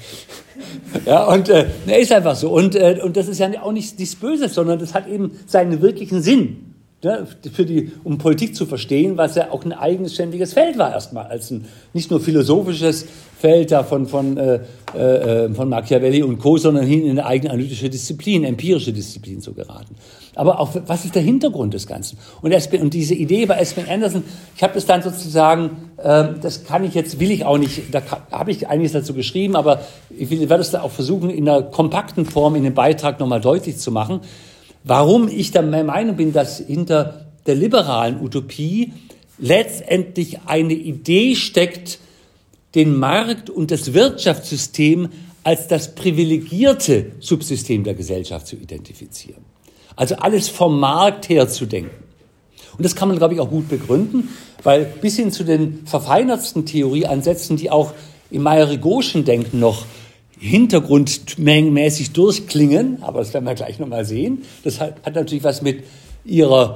Ja, und er ist einfach so. Und das ist ja auch nichts Böses, sondern das hat eben seinen wirklichen Sinn. um Politik zu verstehen, was ja auch ein eigenständiges Feld war erstmal, als ein nicht nur philosophisches Feld da von Machiavelli und Co., sondern hin in eine eigene analytische Disziplin, empirische Disziplin zu geraten. Aber auch, was ist der Hintergrund des Ganzen? Und diese Idee bei Espen Anderson, ich habe das dann sozusagen, will ich auch nicht, da habe ich einiges dazu geschrieben, aber ich werde es da auch versuchen, in einer kompakten Form in dem Beitrag nochmal deutlich zu machen, warum ich der Meinung bin, dass hinter der liberalen Utopie letztendlich eine Idee steckt, den Markt und das Wirtschaftssystem als das privilegierte Subsystem der Gesellschaft zu identifizieren. Also alles vom Markt her zu denken. Und das kann man, glaube ich, auch gut begründen, weil bis hin zu den verfeinertsten Theorieansätzen, die auch im Meyerigoschen Denken noch hintergrundmäßig durchklingen, aber das werden wir gleich nochmal sehen. Das hat natürlich was mit ihrem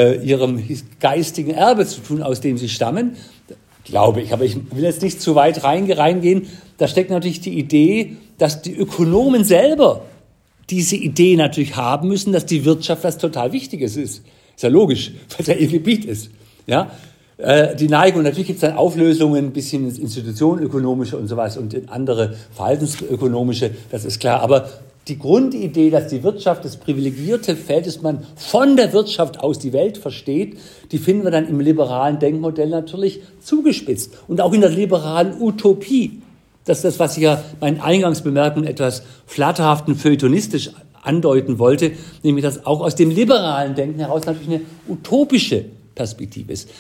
geistigen Erbe zu tun, aus dem sie stammen, glaube ich. Aber ich will jetzt nicht zu weit reingehen. Da steckt natürlich die Idee, dass die Ökonomen selber diese Idee natürlich haben müssen, dass die Wirtschaft was total Wichtiges ist. Ist ja logisch, weil es ja ihr Gebiet ist. Ja? Die Neigung, natürlich gibt es dann Auflösungen, ein bisschen ins institutionenökonomische und sowas und in andere verhaltensökonomische, das ist klar. Aber die Grundidee, dass die Wirtschaft das privilegierte Feld ist, man von der Wirtschaft aus die Welt versteht, die finden wir dann im liberalen Denkmodell natürlich zugespitzt. Und auch in der liberalen Utopie. Das ist das, was ich ja meinen Eingangsbemerkungen etwas flatterhaften feuilletonistisch andeuten wollte, nämlich dass auch aus dem liberalen Denken heraus natürlich eine utopische Perspektive ist.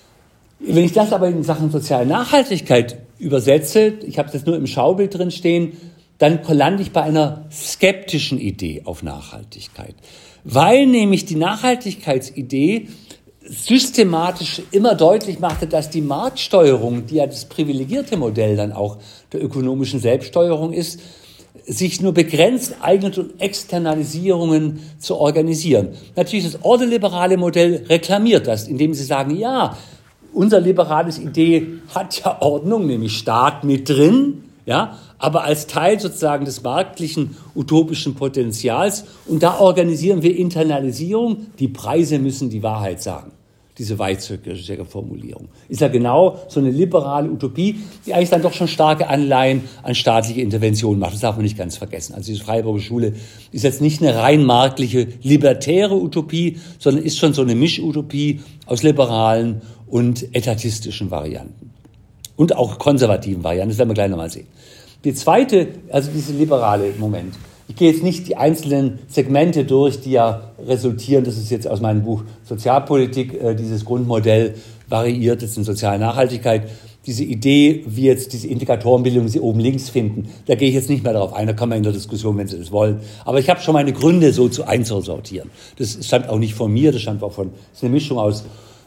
Wenn ich das aber in Sachen soziale Nachhaltigkeit übersetze, ich habe das nur im Schaubild drin stehen, dann lande ich bei einer skeptischen Idee auf Nachhaltigkeit. Weil nämlich die Nachhaltigkeitsidee systematisch immer deutlich machte, dass die Marktsteuerung, die ja das privilegierte Modell dann auch der ökonomischen Selbststeuerung ist, sich nur begrenzt eignet, um Externalisierungen zu organisieren. Natürlich das ordoliberale Modell reklamiert das, indem sie sagen, ja, unser liberales Idee hat ja Ordnung, nämlich Staat mit drin, ja, aber als Teil sozusagen des marktlichen utopischen Potenzials. Und da organisieren wir Internalisierung. Die Preise müssen die Wahrheit sagen. Diese weizsäckige Formulierung. Ist ja genau so eine liberale Utopie, die eigentlich dann doch schon starke Anleihen an staatliche Interventionen macht. Das darf man nicht ganz vergessen. Also die Freiburger Schule ist jetzt nicht eine rein marktliche, libertäre Utopie, sondern ist schon so eine Mischutopie aus liberalen und etatistischen Varianten. Und auch konservativen Varianten. Das werden wir gleich nochmal sehen. Die zweite, also diese liberale Moment. Ich gehe jetzt nicht die einzelnen Segmente durch, die ja resultieren, das ist jetzt aus meinem Buch Sozialpolitik, dieses Grundmodell variiert jetzt in soziale Nachhaltigkeit. Diese Idee, wie jetzt diese Indikatorenbildung Sie oben links finden, da gehe ich jetzt nicht mehr darauf ein, da kann man in der Diskussion, wenn Sie das wollen. Aber ich habe schon meine Gründe, so einzusortieren. Das stammt auch nicht von mir, das stammt auch das ist eine Mischung aus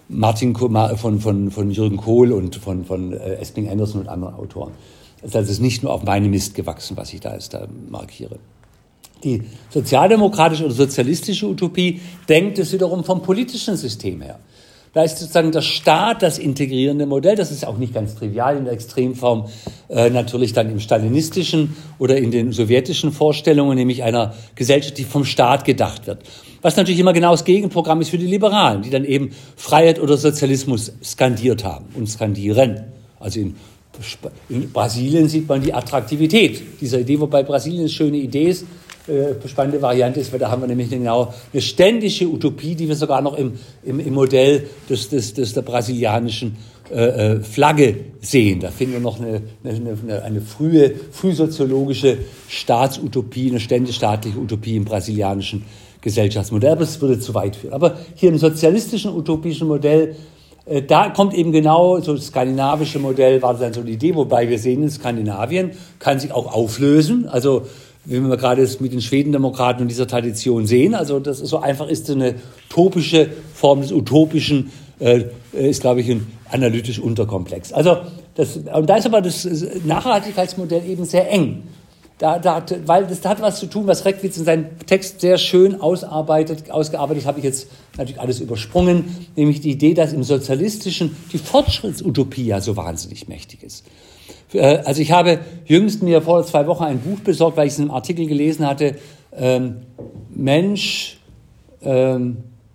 von Jürgen Kohl und von Espen Anderson und anderen Autoren. Also das ist nicht nur auf meine Mist gewachsen, was ich da markiere. Die sozialdemokratische oder sozialistische Utopie denkt es wiederum vom politischen System her. Da ist sozusagen der Staat das integrierende Modell. Das ist auch nicht ganz trivial in der Extremform, natürlich dann im stalinistischen oder in den sowjetischen Vorstellungen, nämlich einer Gesellschaft, die vom Staat gedacht wird. Was natürlich immer genau das Gegenprogramm ist für die Liberalen, die dann eben Freiheit oder Sozialismus skandiert haben und skandieren. Also in Brasilien sieht man die Attraktivität dieser Idee, wobei Brasilien eine schöne Idee ist, spannende Variante ist, weil da haben wir nämlich genau eine ständische Utopie, die wir sogar noch im Modell der brasilianischen Flagge sehen. Da finden wir noch eine frühsoziologische Staatsutopie, eine ständisch-staatliche Utopie im brasilianischen Gesellschaftsmodell. Aber es würde zu weit führen. Aber hier im sozialistischen utopischen Modell, da kommt eben genau so das skandinavische Modell, war dann so die Idee, wobei wir sehen, in Skandinavien kann sich auch auflösen. Also wenn wir gerade es mit den Schwedendemokraten und dieser Tradition sehen, also das ist so einfach ist so eine utopische Form des Utopischen, ist, glaube ich, ein analytisch unterkomplex. Also und da ist aber das Nachhaltigkeitsmodell eben sehr eng. Weil das hat was zu tun, was Reckwitz in seinem Text sehr schön ausgearbeitet habe ich jetzt natürlich alles übersprungen, nämlich die Idee, dass im Sozialistischen die Fortschrittsutopie ja so wahnsinnig mächtig ist. Also ich habe jüngst mir vor 2 Wochen ein Buch besorgt, weil ich es in einem Artikel gelesen hatte, Mensch,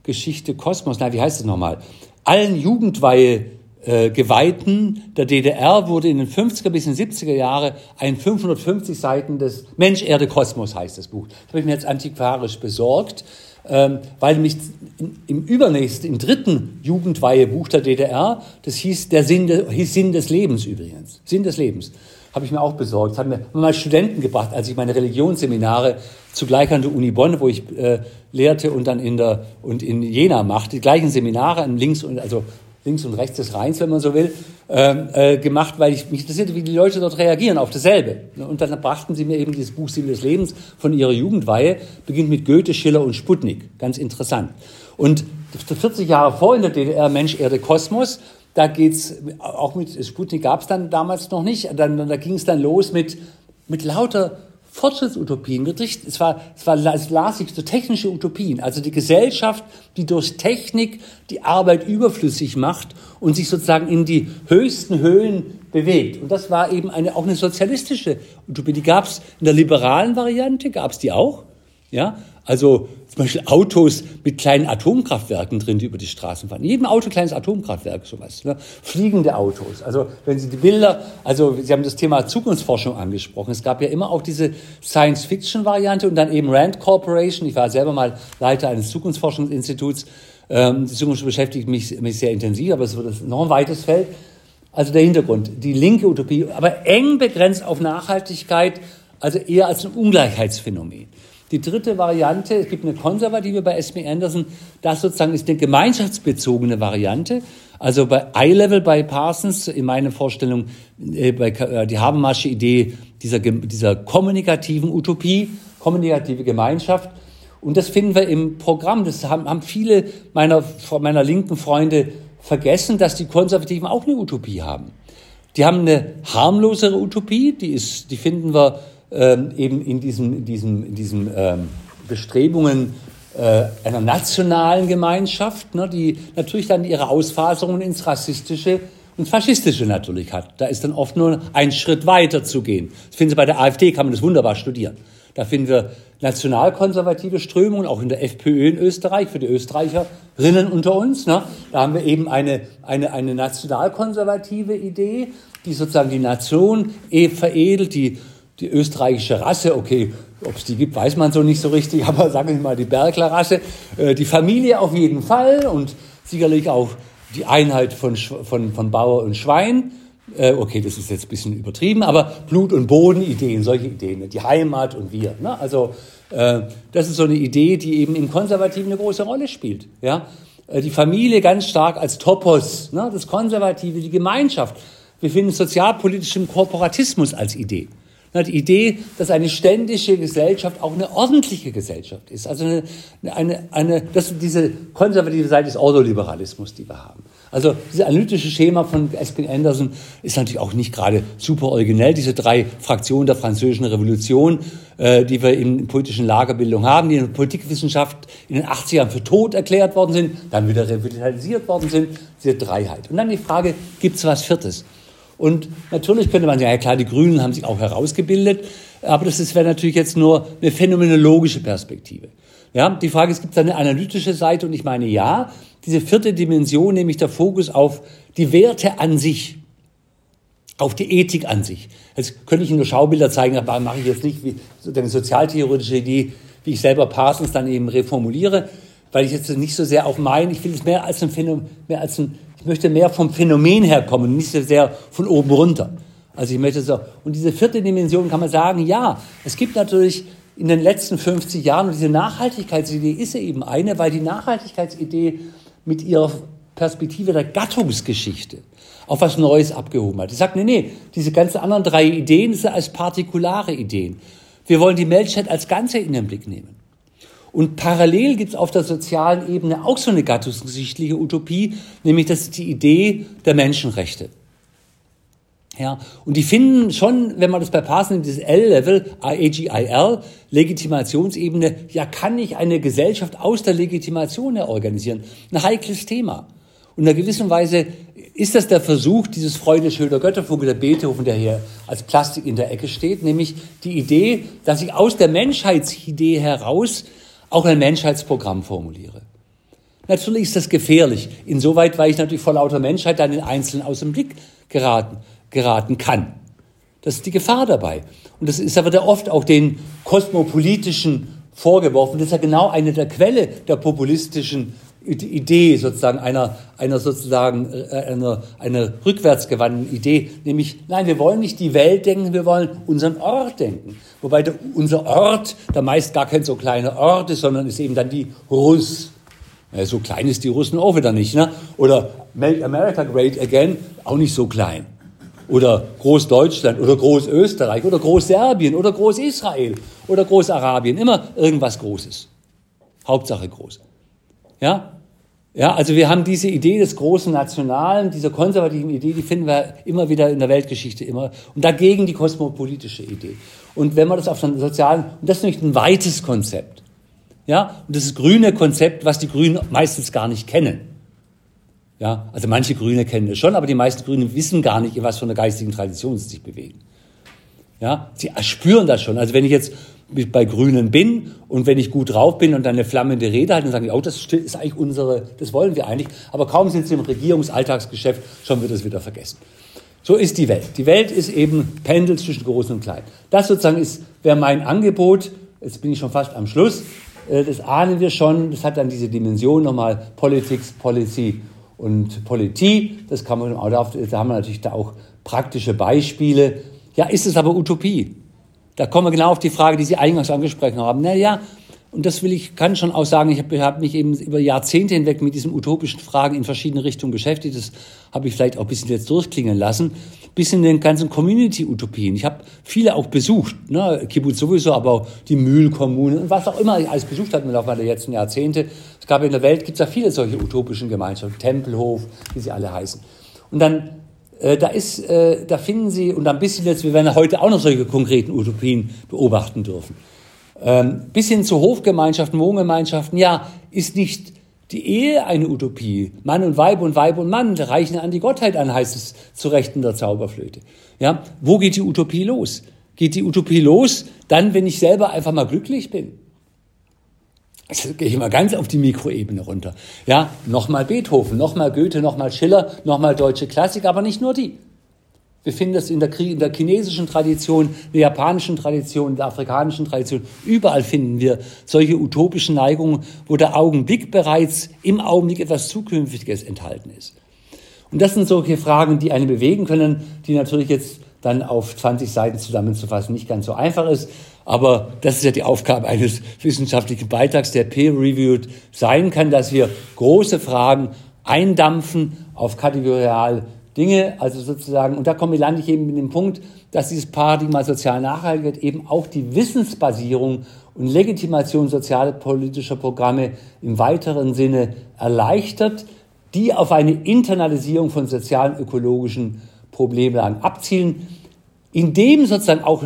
Geschichte Kosmos, wie heißt es nochmal? Allen Jugendweihe Geweihten der DDR wurde in den 50er bis in den 70er Jahre ein 550 Seiten des Mensch, Erde, Kosmos heißt das Buch. Das habe ich mir jetzt antiquarisch besorgt, weil mich im dritten Jugendweihebuch der DDR, das hieß Sinn des Lebens übrigens, Sinn des Lebens, habe ich mir auch besorgt. Das haben mir mal Studenten gebracht, als ich meine Religionsseminare zugleich an der Uni Bonn, wo ich lehrte und dann in Jena machte, die gleichen Seminare links und rechts des Rheins, wenn man so will, gemacht, weil mich interessierte, wie die Leute dort reagieren auf dasselbe. Und dann brachten sie mir eben dieses Buch Sinn des Lebens von ihrer Jugendweihe, beginnt mit Goethe, Schiller und Sputnik. Ganz interessant. Und 40 Jahre vor in der DDR, Mensch, Erde, Kosmos, da geht's, auch mit Sputnik gab es dann damals noch nicht, da ging es dann los mit lauter Fortschrittsutopien. Es las ich so technische Utopien, also die Gesellschaft, die durch Technik die Arbeit überflüssig macht und sich sozusagen in die höchsten Höhen bewegt. Und das war eben auch eine sozialistische Utopie. Die gab es in der liberalen Variante, gab es die auch. Ja, also zum Beispiel Autos mit kleinen Atomkraftwerken drin, die über die Straßen fahren. In jedem Auto kleines Atomkraftwerk, sowas. Ne? Fliegende Autos. Also wenn Sie die Bilder, Sie haben das Thema Zukunftsforschung angesprochen. Es gab ja immer auch diese Science-Fiction-Variante und dann eben Rand Corporation. Ich war selber mal Leiter eines Zukunftsforschungsinstituts. Die Zukunft beschäftigt mich sehr intensiv, aber es wird noch ein weites Feld. Also der Hintergrund, die linke Utopie, aber eng begrenzt auf Nachhaltigkeit, also eher als ein Ungleichheitsphänomen. Die dritte Variante, es gibt eine konservative bei S.B. Anderson, das sozusagen ist eine gemeinschaftsbezogene Variante. Also bei I-Level, bei Parsons, in meiner Vorstellung, die Habermasche Idee dieser kommunikativen Utopie, kommunikative Gemeinschaft. Und das finden wir im Programm. Das haben viele meiner linken Freunde vergessen, dass die Konservativen auch eine Utopie haben. Die haben eine harmlosere Utopie, die finden wir eben in diesen Bestrebungen einer nationalen Gemeinschaft, ne, die natürlich dann ihre Ausfaserungen ins Rassistische und Faschistische natürlich hat. Da ist dann oft nur ein Schritt weiter zu gehen. Das finden Sie bei der AfD, kann man das wunderbar studieren. Da finden wir nationalkonservative Strömungen, auch in der FPÖ in Österreich, für die Österreicherinnen unter uns. Ne? Da haben wir eben eine nationalkonservative Idee, die sozusagen die Nation veredelt, die österreichische Rasse, okay, ob es die gibt, weiß man so nicht so richtig, aber sagen wir mal die Bergler-Rasse, die Familie auf jeden Fall und sicherlich auch die Einheit von Bauer und Schwein. Okay, das ist jetzt ein bisschen übertrieben, aber Blut- und Boden-Ideen, solche Ideen, die Heimat und wir. Ne? Also das ist so eine Idee, die eben im Konservativen eine große Rolle spielt. Ja? Die Familie ganz stark als Topos, ne? Das Konservative, die Gemeinschaft. Wir finden sozialpolitischen Korporatismus als Idee. Die Idee, dass eine ständische Gesellschaft auch eine ordentliche Gesellschaft ist. Also diese konservative Seite des Ordoliberalismus, die wir haben. Also dieses analytische Schema von S.B. Anderson ist natürlich auch nicht gerade super originell. Diese 3 Fraktionen der Französischen Revolution, die wir in politischen Lagerbildung haben, die in der Politikwissenschaft in den 80er Jahren für tot erklärt worden sind, dann wieder revitalisiert worden sind, diese Dreiheit. Und dann die Frage, gibt es was Viertes? Und natürlich könnte man sagen, ja klar, die Grünen haben sich auch herausgebildet, aber das wäre natürlich jetzt nur eine phänomenologische Perspektive. Ja, die Frage ist, gibt es da eine analytische Seite? Und ich meine, ja, diese 4. Dimension, nämlich der Fokus auf die Werte an sich, auf die Ethik an sich. Jetzt könnte ich Ihnen nur Schaubilder zeigen, aber mache ich jetzt nicht, wie eine sozialtheoretische Idee, wie ich selber Parsons dann eben reformuliere, weil ich jetzt nicht so sehr auf ich will es mehr als ein Phänomen, ich möchte mehr vom Phänomen herkommen, nicht so sehr von oben runter. Also ich möchte so, und diese 4. Dimension kann man sagen, ja, es gibt natürlich in den letzten 50 Jahren, und diese Nachhaltigkeitsidee ist ja eben eine, weil die Nachhaltigkeitsidee mit ihrer Perspektive der Gattungsgeschichte auf was Neues abgehoben hat. Die sagt, nee, diese ganzen anderen 3 Ideen sind als partikulare Ideen. Wir wollen die Menschheit als Ganze in den Blick nehmen. Und parallel gibt es auf der sozialen Ebene auch so eine gattungsgeschichtliche Utopie, nämlich das ist die Idee der Menschenrechte. Ja, und die finden schon, wenn man das bei Parsons nimmt, dieses L-Level, AGIL, Legitimationsebene, ja, kann ich eine Gesellschaft aus der Legitimation her organisieren? Ein heikles Thema. Und in einer gewissen Weise ist das der Versuch, dieses Freude, Schöner Göttervogel, der Beethoven, der hier als Plastik in der Ecke steht, nämlich die Idee, dass ich aus der Menschheitsidee heraus auch ein Menschheitsprogramm formuliere. Natürlich ist das gefährlich. Insoweit, weil ich natürlich vor lauter Menschheit dann den Einzelnen aus dem Blick geraten kann. Das ist die Gefahr dabei. Und da wird ja oft auch den Kosmopolitischen vorgeworfen. Das ist ja genau eine der Quelle der populistischen Idee, sozusagen einer rückwärtsgewandten Idee. Nämlich, nein, wir wollen nicht die Welt denken, wir wollen unseren Ort denken. Wobei unser Ort, der meist gar kein so kleiner Ort ist, sondern ist eben dann die Russ. Ja, so klein ist die Russen auch wieder nicht, ne? Oder Make America Great Again, auch nicht so klein. Oder Großdeutschland oder Großösterreich oder Großserbien oder Großisrael oder Großarabien. Immer irgendwas Großes. Hauptsache groß. Ja, also wir haben diese Idee des großen Nationalen, dieser konservativen Idee, die finden wir immer wieder in der Weltgeschichte immer. Und dagegen die kosmopolitische Idee. Und wenn man das auf den sozialen, und das ist nämlich ein weites Konzept. Ja, und das ist grüne Konzept, was die Grünen meistens gar nicht kennen. Ja, also manche Grüne kennen das schon, aber die meisten Grünen wissen gar nicht, in was für einer geistigen Tradition sie sich bewegen. Ja, sie spüren das schon. Also wenn ich jetzt bei Grünen bin und wenn ich gut drauf bin und dann eine flammende Rede halte, dann sagen die, oh, das ist eigentlich das wollen wir eigentlich. Aber kaum sind sie im Regierungsalltagsgeschäft, schon wird es wieder vergessen. So ist die Welt. Die Welt ist eben pendelt zwischen Groß und Klein. Das sozusagen wäre mein Angebot. Jetzt bin ich schon fast am Schluss. Das ahnen wir schon. Das hat dann diese Dimension nochmal Politics, Policy und Politie. Das kann man da haben wir natürlich da auch praktische Beispiele. Ja, ist es aber Utopie? Da kommen wir genau auf die Frage, die Sie eingangs angesprochen haben. Naja, und das kann schon auch sagen, ich habe mich eben über Jahrzehnte hinweg mit diesen utopischen Fragen in verschiedene Richtungen beschäftigt. Das habe ich vielleicht auch ein bisschen jetzt durchklingen lassen. Bis in den ganzen Community-Utopien. Ich habe viele auch besucht, ne? Kibbutz sowieso, aber auch die Mühlkommune und was auch immer ich alles besucht habe im Laufe der letzten Jahrzehnte. Es gab in der Welt, gibt es ja viele solche utopischen Gemeinschaften, Tempelhof, wie sie alle heißen. Und dann da finden Sie, und ein bisschen jetzt, wir werden heute auch noch solche konkreten Utopien beobachten dürfen. Bis hin zu Hofgemeinschaften, Wohngemeinschaften, ja, ist nicht die Ehe eine Utopie. Mann und Weib und Mann reichen an die Gottheit an, heißt es zu Rechten der Zauberflöte. Ja, wo geht die Utopie los? Geht die Utopie los dann, wenn ich selber einfach mal glücklich bin? Jetzt gehe ich mal ganz auf die Mikroebene runter. Ja, nochmal Beethoven, nochmal Goethe, nochmal Schiller, nochmal deutsche Klassik, aber nicht nur die. Wir finden das in der chinesischen Tradition, der japanischen Tradition, der afrikanischen Tradition. Überall finden wir solche utopischen Neigungen, wo der Augenblick bereits im Augenblick etwas Zukünftiges enthalten ist. Und das sind solche Fragen, die einen bewegen können, die natürlich jetzt dann auf 20 Seiten zusammenzufassen nicht ganz so einfach ist. Aber das ist ja die Aufgabe eines wissenschaftlichen Beitrags, der peer-reviewed sein kann, dass wir große Fragen eindampfen auf kategorial Dinge, also sozusagen, und da lande ich eben mit dem Punkt, dass dieses Paradigma sozial Nachhaltigkeit eben auch die Wissensbasierung und Legitimation sozialpolitischer Programme im weiteren Sinne erleichtert, die auf eine Internalisierung von sozialen, ökologischen Problemlagen abzielen, indem sozusagen auch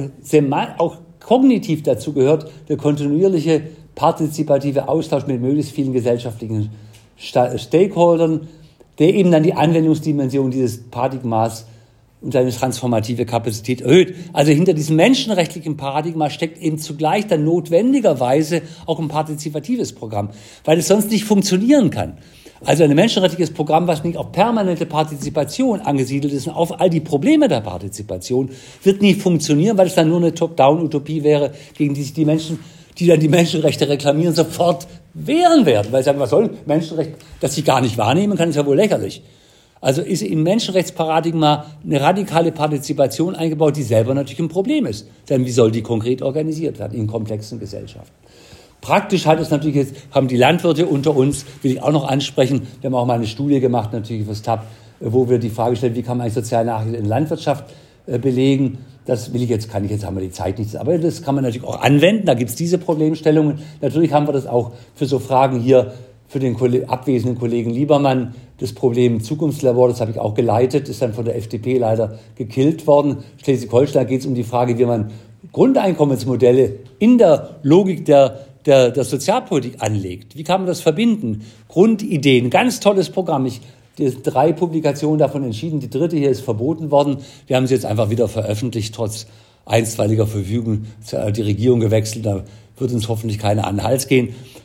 kognitiv dazu gehört, der kontinuierliche partizipative Austausch mit möglichst vielen gesellschaftlichen Stakeholdern, der eben dann die Anwendungsdimension dieses Paradigmas und seine transformative Kapazität erhöht. Also hinter diesem menschenrechtlichen Paradigma steckt eben zugleich dann notwendigerweise auch ein partizipatives Programm, weil es sonst nicht funktionieren kann. Also ein menschenrechtliches Programm, was nicht auf permanente Partizipation angesiedelt ist und auf all die Probleme der Partizipation, wird nie funktionieren, weil es dann nur eine Top-Down-Utopie wäre, gegen die sich die Menschen, die dann die Menschenrechte reklamieren, sofort wehren werden. Weil sie sagen, was soll Menschenrecht, das sie gar nicht wahrnehmen kann, ist ja wohl lächerlich. Also ist im Menschenrechtsparadigma eine radikale Partizipation eingebaut, die selber natürlich ein Problem ist. Denn wie soll die konkret organisiert werden in komplexen Gesellschaften? Praktisch hat es natürlich jetzt, haben die Landwirte unter uns, will ich auch noch ansprechen, wir haben auch mal eine Studie gemacht, natürlich fürs TAP, wo wir die Frage stellen, wie kann man eigentlich soziale Nachhaltigkeit in Landwirtschaft belegen. Das haben wir die Zeit nicht, aber das kann man natürlich auch anwenden, da gibt es diese Problemstellungen. Natürlich haben wir das auch für so Fragen hier, für den abwesenden Kollegen Liebermann, das Problem Zukunftslabor, das habe ich auch geleitet, ist dann von der FDP leider gekillt worden. Schleswig-Holstein geht es um die Frage, wie man Grundeinkommensmodelle in der Logik der Sozialpolitik anlegt. Wie kann man das verbinden? Grundideen, ganz tolles Programm. Die 3 Publikationen davon entschieden, die 3. hier ist verboten worden. Wir haben sie jetzt einfach wieder veröffentlicht, trotz einstweiliger Verfügung. Die Regierung gewechselt, da wird uns hoffentlich keiner an den Hals gehen.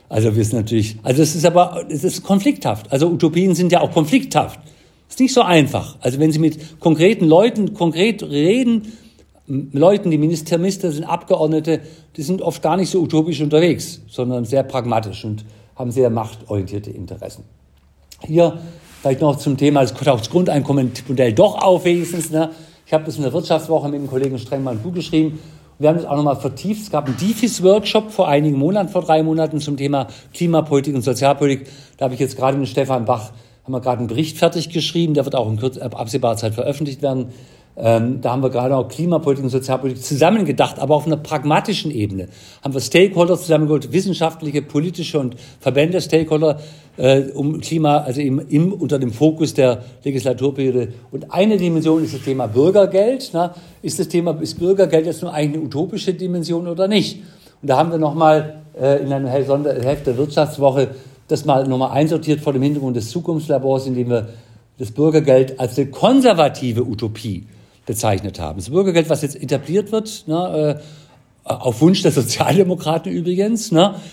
Also wir sind natürlich, also es ist konflikthaft. Also Utopien sind ja auch konflikthaft. Ist nicht so einfach. Also wenn Sie mit konkreten Leuten konkret reden, Leuten, die Minister sind, Abgeordnete, die sind oft gar nicht so utopisch unterwegs, sondern sehr pragmatisch und haben sehr machtorientierte Interessen. Hier vielleicht noch zum Thema, das Grundeinkommenmodell doch auf wenigstens. Ne? Ich habe das in der Wirtschaftswoche mit dem Kollegen Strengmann geschrieben. Wir haben das auch nochmal vertieft. Es gab einen DIFIS-Workshop vor einigen Monaten, vor 3 Monaten zum Thema Klimapolitik und Sozialpolitik. Da habe ich jetzt gerade mit Stefan Bach, haben wir gerade einen Bericht fertig geschrieben. Der wird auch in absehbarer Zeit veröffentlicht werden. Da haben wir gerade auch Klimapolitik und Sozialpolitik zusammengedacht, aber auf einer pragmatischen Ebene. Haben wir Stakeholder zusammengeholt, wissenschaftliche, politische und Verbände, Stakeholder, um Klima, also eben unter dem Fokus der Legislaturperiode. Und eine Dimension ist das Thema Bürgergeld. Na, ist Bürgergeld jetzt nur eigentlich eine utopische Dimension oder nicht? Und da haben wir nochmal in einer Sonderheft der Wirtschaftswoche das mal nochmal einsortiert vor dem Hintergrund des Zukunftslabors, indem wir das Bürgergeld als eine konservative Utopie bezeichnet haben. Das Bürgergeld, was jetzt etabliert wird, auf Wunsch der Sozialdemokraten übrigens,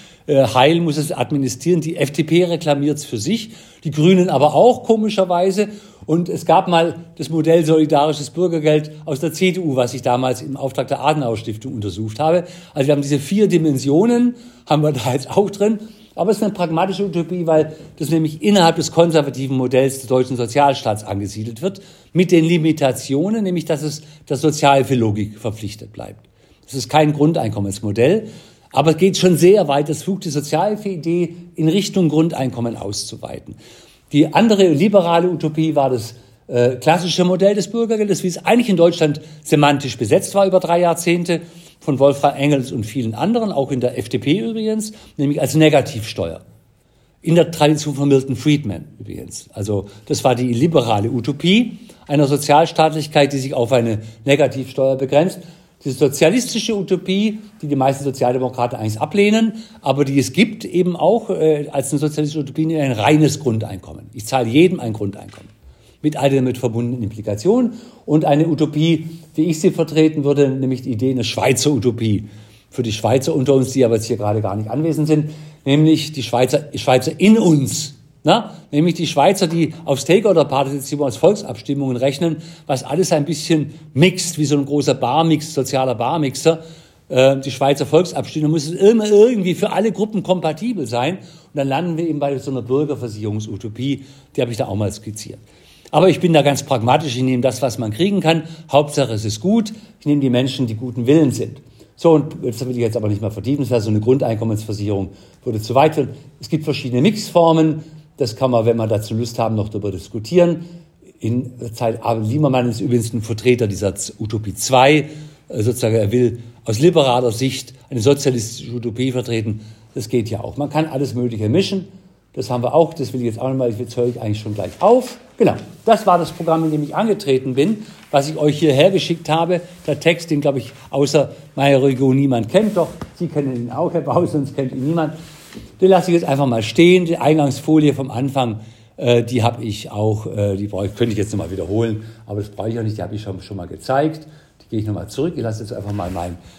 Heil muss es administrieren, die FDP reklamiert es für sich, die Grünen aber auch komischerweise. Und es gab mal das Modell solidarisches Bürgergeld aus der CDU, was ich damals im Auftrag der Adenauer-Stiftung untersucht habe. Also wir haben diese 4 Dimensionen, haben wir da jetzt auch drin. Aber es ist eine pragmatische Utopie, weil das nämlich innerhalb des konservativen Modells des deutschen Sozialstaats angesiedelt wird, mit den Limitationen, nämlich dass es der Sozialphilogik verpflichtet bleibt. Das ist kein Grundeinkommensmodell, aber es geht schon sehr weit. Es versucht die Sozialhilfeidee in Richtung Grundeinkommen auszuweiten. Die andere liberale Utopie war das klassische Modell des Bürgergeldes, wie es eigentlich in Deutschland semantisch besetzt war über 3 Jahrzehnte, von Wolfram Engels und vielen anderen, auch in der FDP übrigens, nämlich als Negativsteuer. In der Tradition von Milton Friedman übrigens. Also das war die liberale Utopie einer Sozialstaatlichkeit, die sich auf eine Negativsteuer begrenzt. Die sozialistische Utopie, die die meisten Sozialdemokraten eigentlich ablehnen, aber die es gibt eben auch als eine sozialistische Utopie ein reines Grundeinkommen. Ich zahle jedem ein Grundeinkommen. Mit all den damit verbundenen Implikationen und eine Utopie, wie ich sie vertreten würde, nämlich die Idee einer Schweizer Utopie. Für die Schweizer unter uns, die aber jetzt hier gerade gar nicht anwesend sind, nämlich die Schweizer in uns. Nämlich die Schweizer, die auf Stakeholder-Partizipation, aus Volksabstimmungen rechnen, was alles ein bisschen mixt, wie so ein großer Barmix, sozialer Barmixer. Die Schweizer Volksabstimmung muss immer irgendwie für alle Gruppen kompatibel sein. Und dann landen wir eben bei so einer Bürgerversicherungsutopie, die habe ich da auch mal skizziert. Aber ich bin da ganz pragmatisch, ich nehme das, was man kriegen kann. Hauptsache es ist gut. Ich nehme die Menschen, die guten Willen sind. So, und das will ich jetzt aber nicht mehr vertiefen. Das heißt, so eine Grundeinkommensversicherung würde zu weit führen. Es gibt verschiedene Mixformen. Das kann man, wenn wir dazu Lust haben, noch darüber diskutieren. In der Zeit Abel Liebermann ist übrigens ein Vertreter dieser Utopie 2. Sozusagen, er will aus liberaler Sicht eine sozialistische Utopie vertreten. Das geht ja auch. Man kann alles Mögliche mischen. Das haben wir auch, das will ich jetzt auch noch mal, jetzt höre ich eigentlich schon gleich auf. Genau, das war das Programm, in dem ich angetreten bin, was ich euch hierher geschickt habe. Der Text, den, glaube ich, außer Meyer-Rigaud niemand kennt, doch Sie kennen ihn auch, Herr Baus, sonst kennt ihn niemand. Den lasse ich jetzt einfach mal stehen. Die Eingangsfolie vom Anfang, die habe ich auch, könnte ich jetzt nochmal wiederholen, aber das brauche ich auch nicht, die habe ich schon mal gezeigt. Die gehe ich nochmal zurück, ich lasse jetzt einfach mal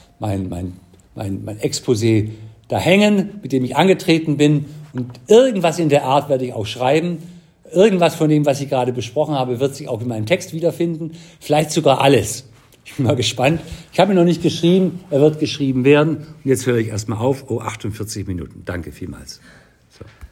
mein Exposé da hängen, mit dem ich angetreten bin. Und irgendwas in der Art werde ich auch schreiben. Irgendwas von dem, was ich gerade besprochen habe, wird sich auch in meinem Text wiederfinden. Vielleicht sogar alles. Ich bin mal gespannt. Ich habe ihn noch nicht geschrieben. Er wird geschrieben werden. Und jetzt höre ich erstmal auf. 48 Minuten. Danke vielmals. So.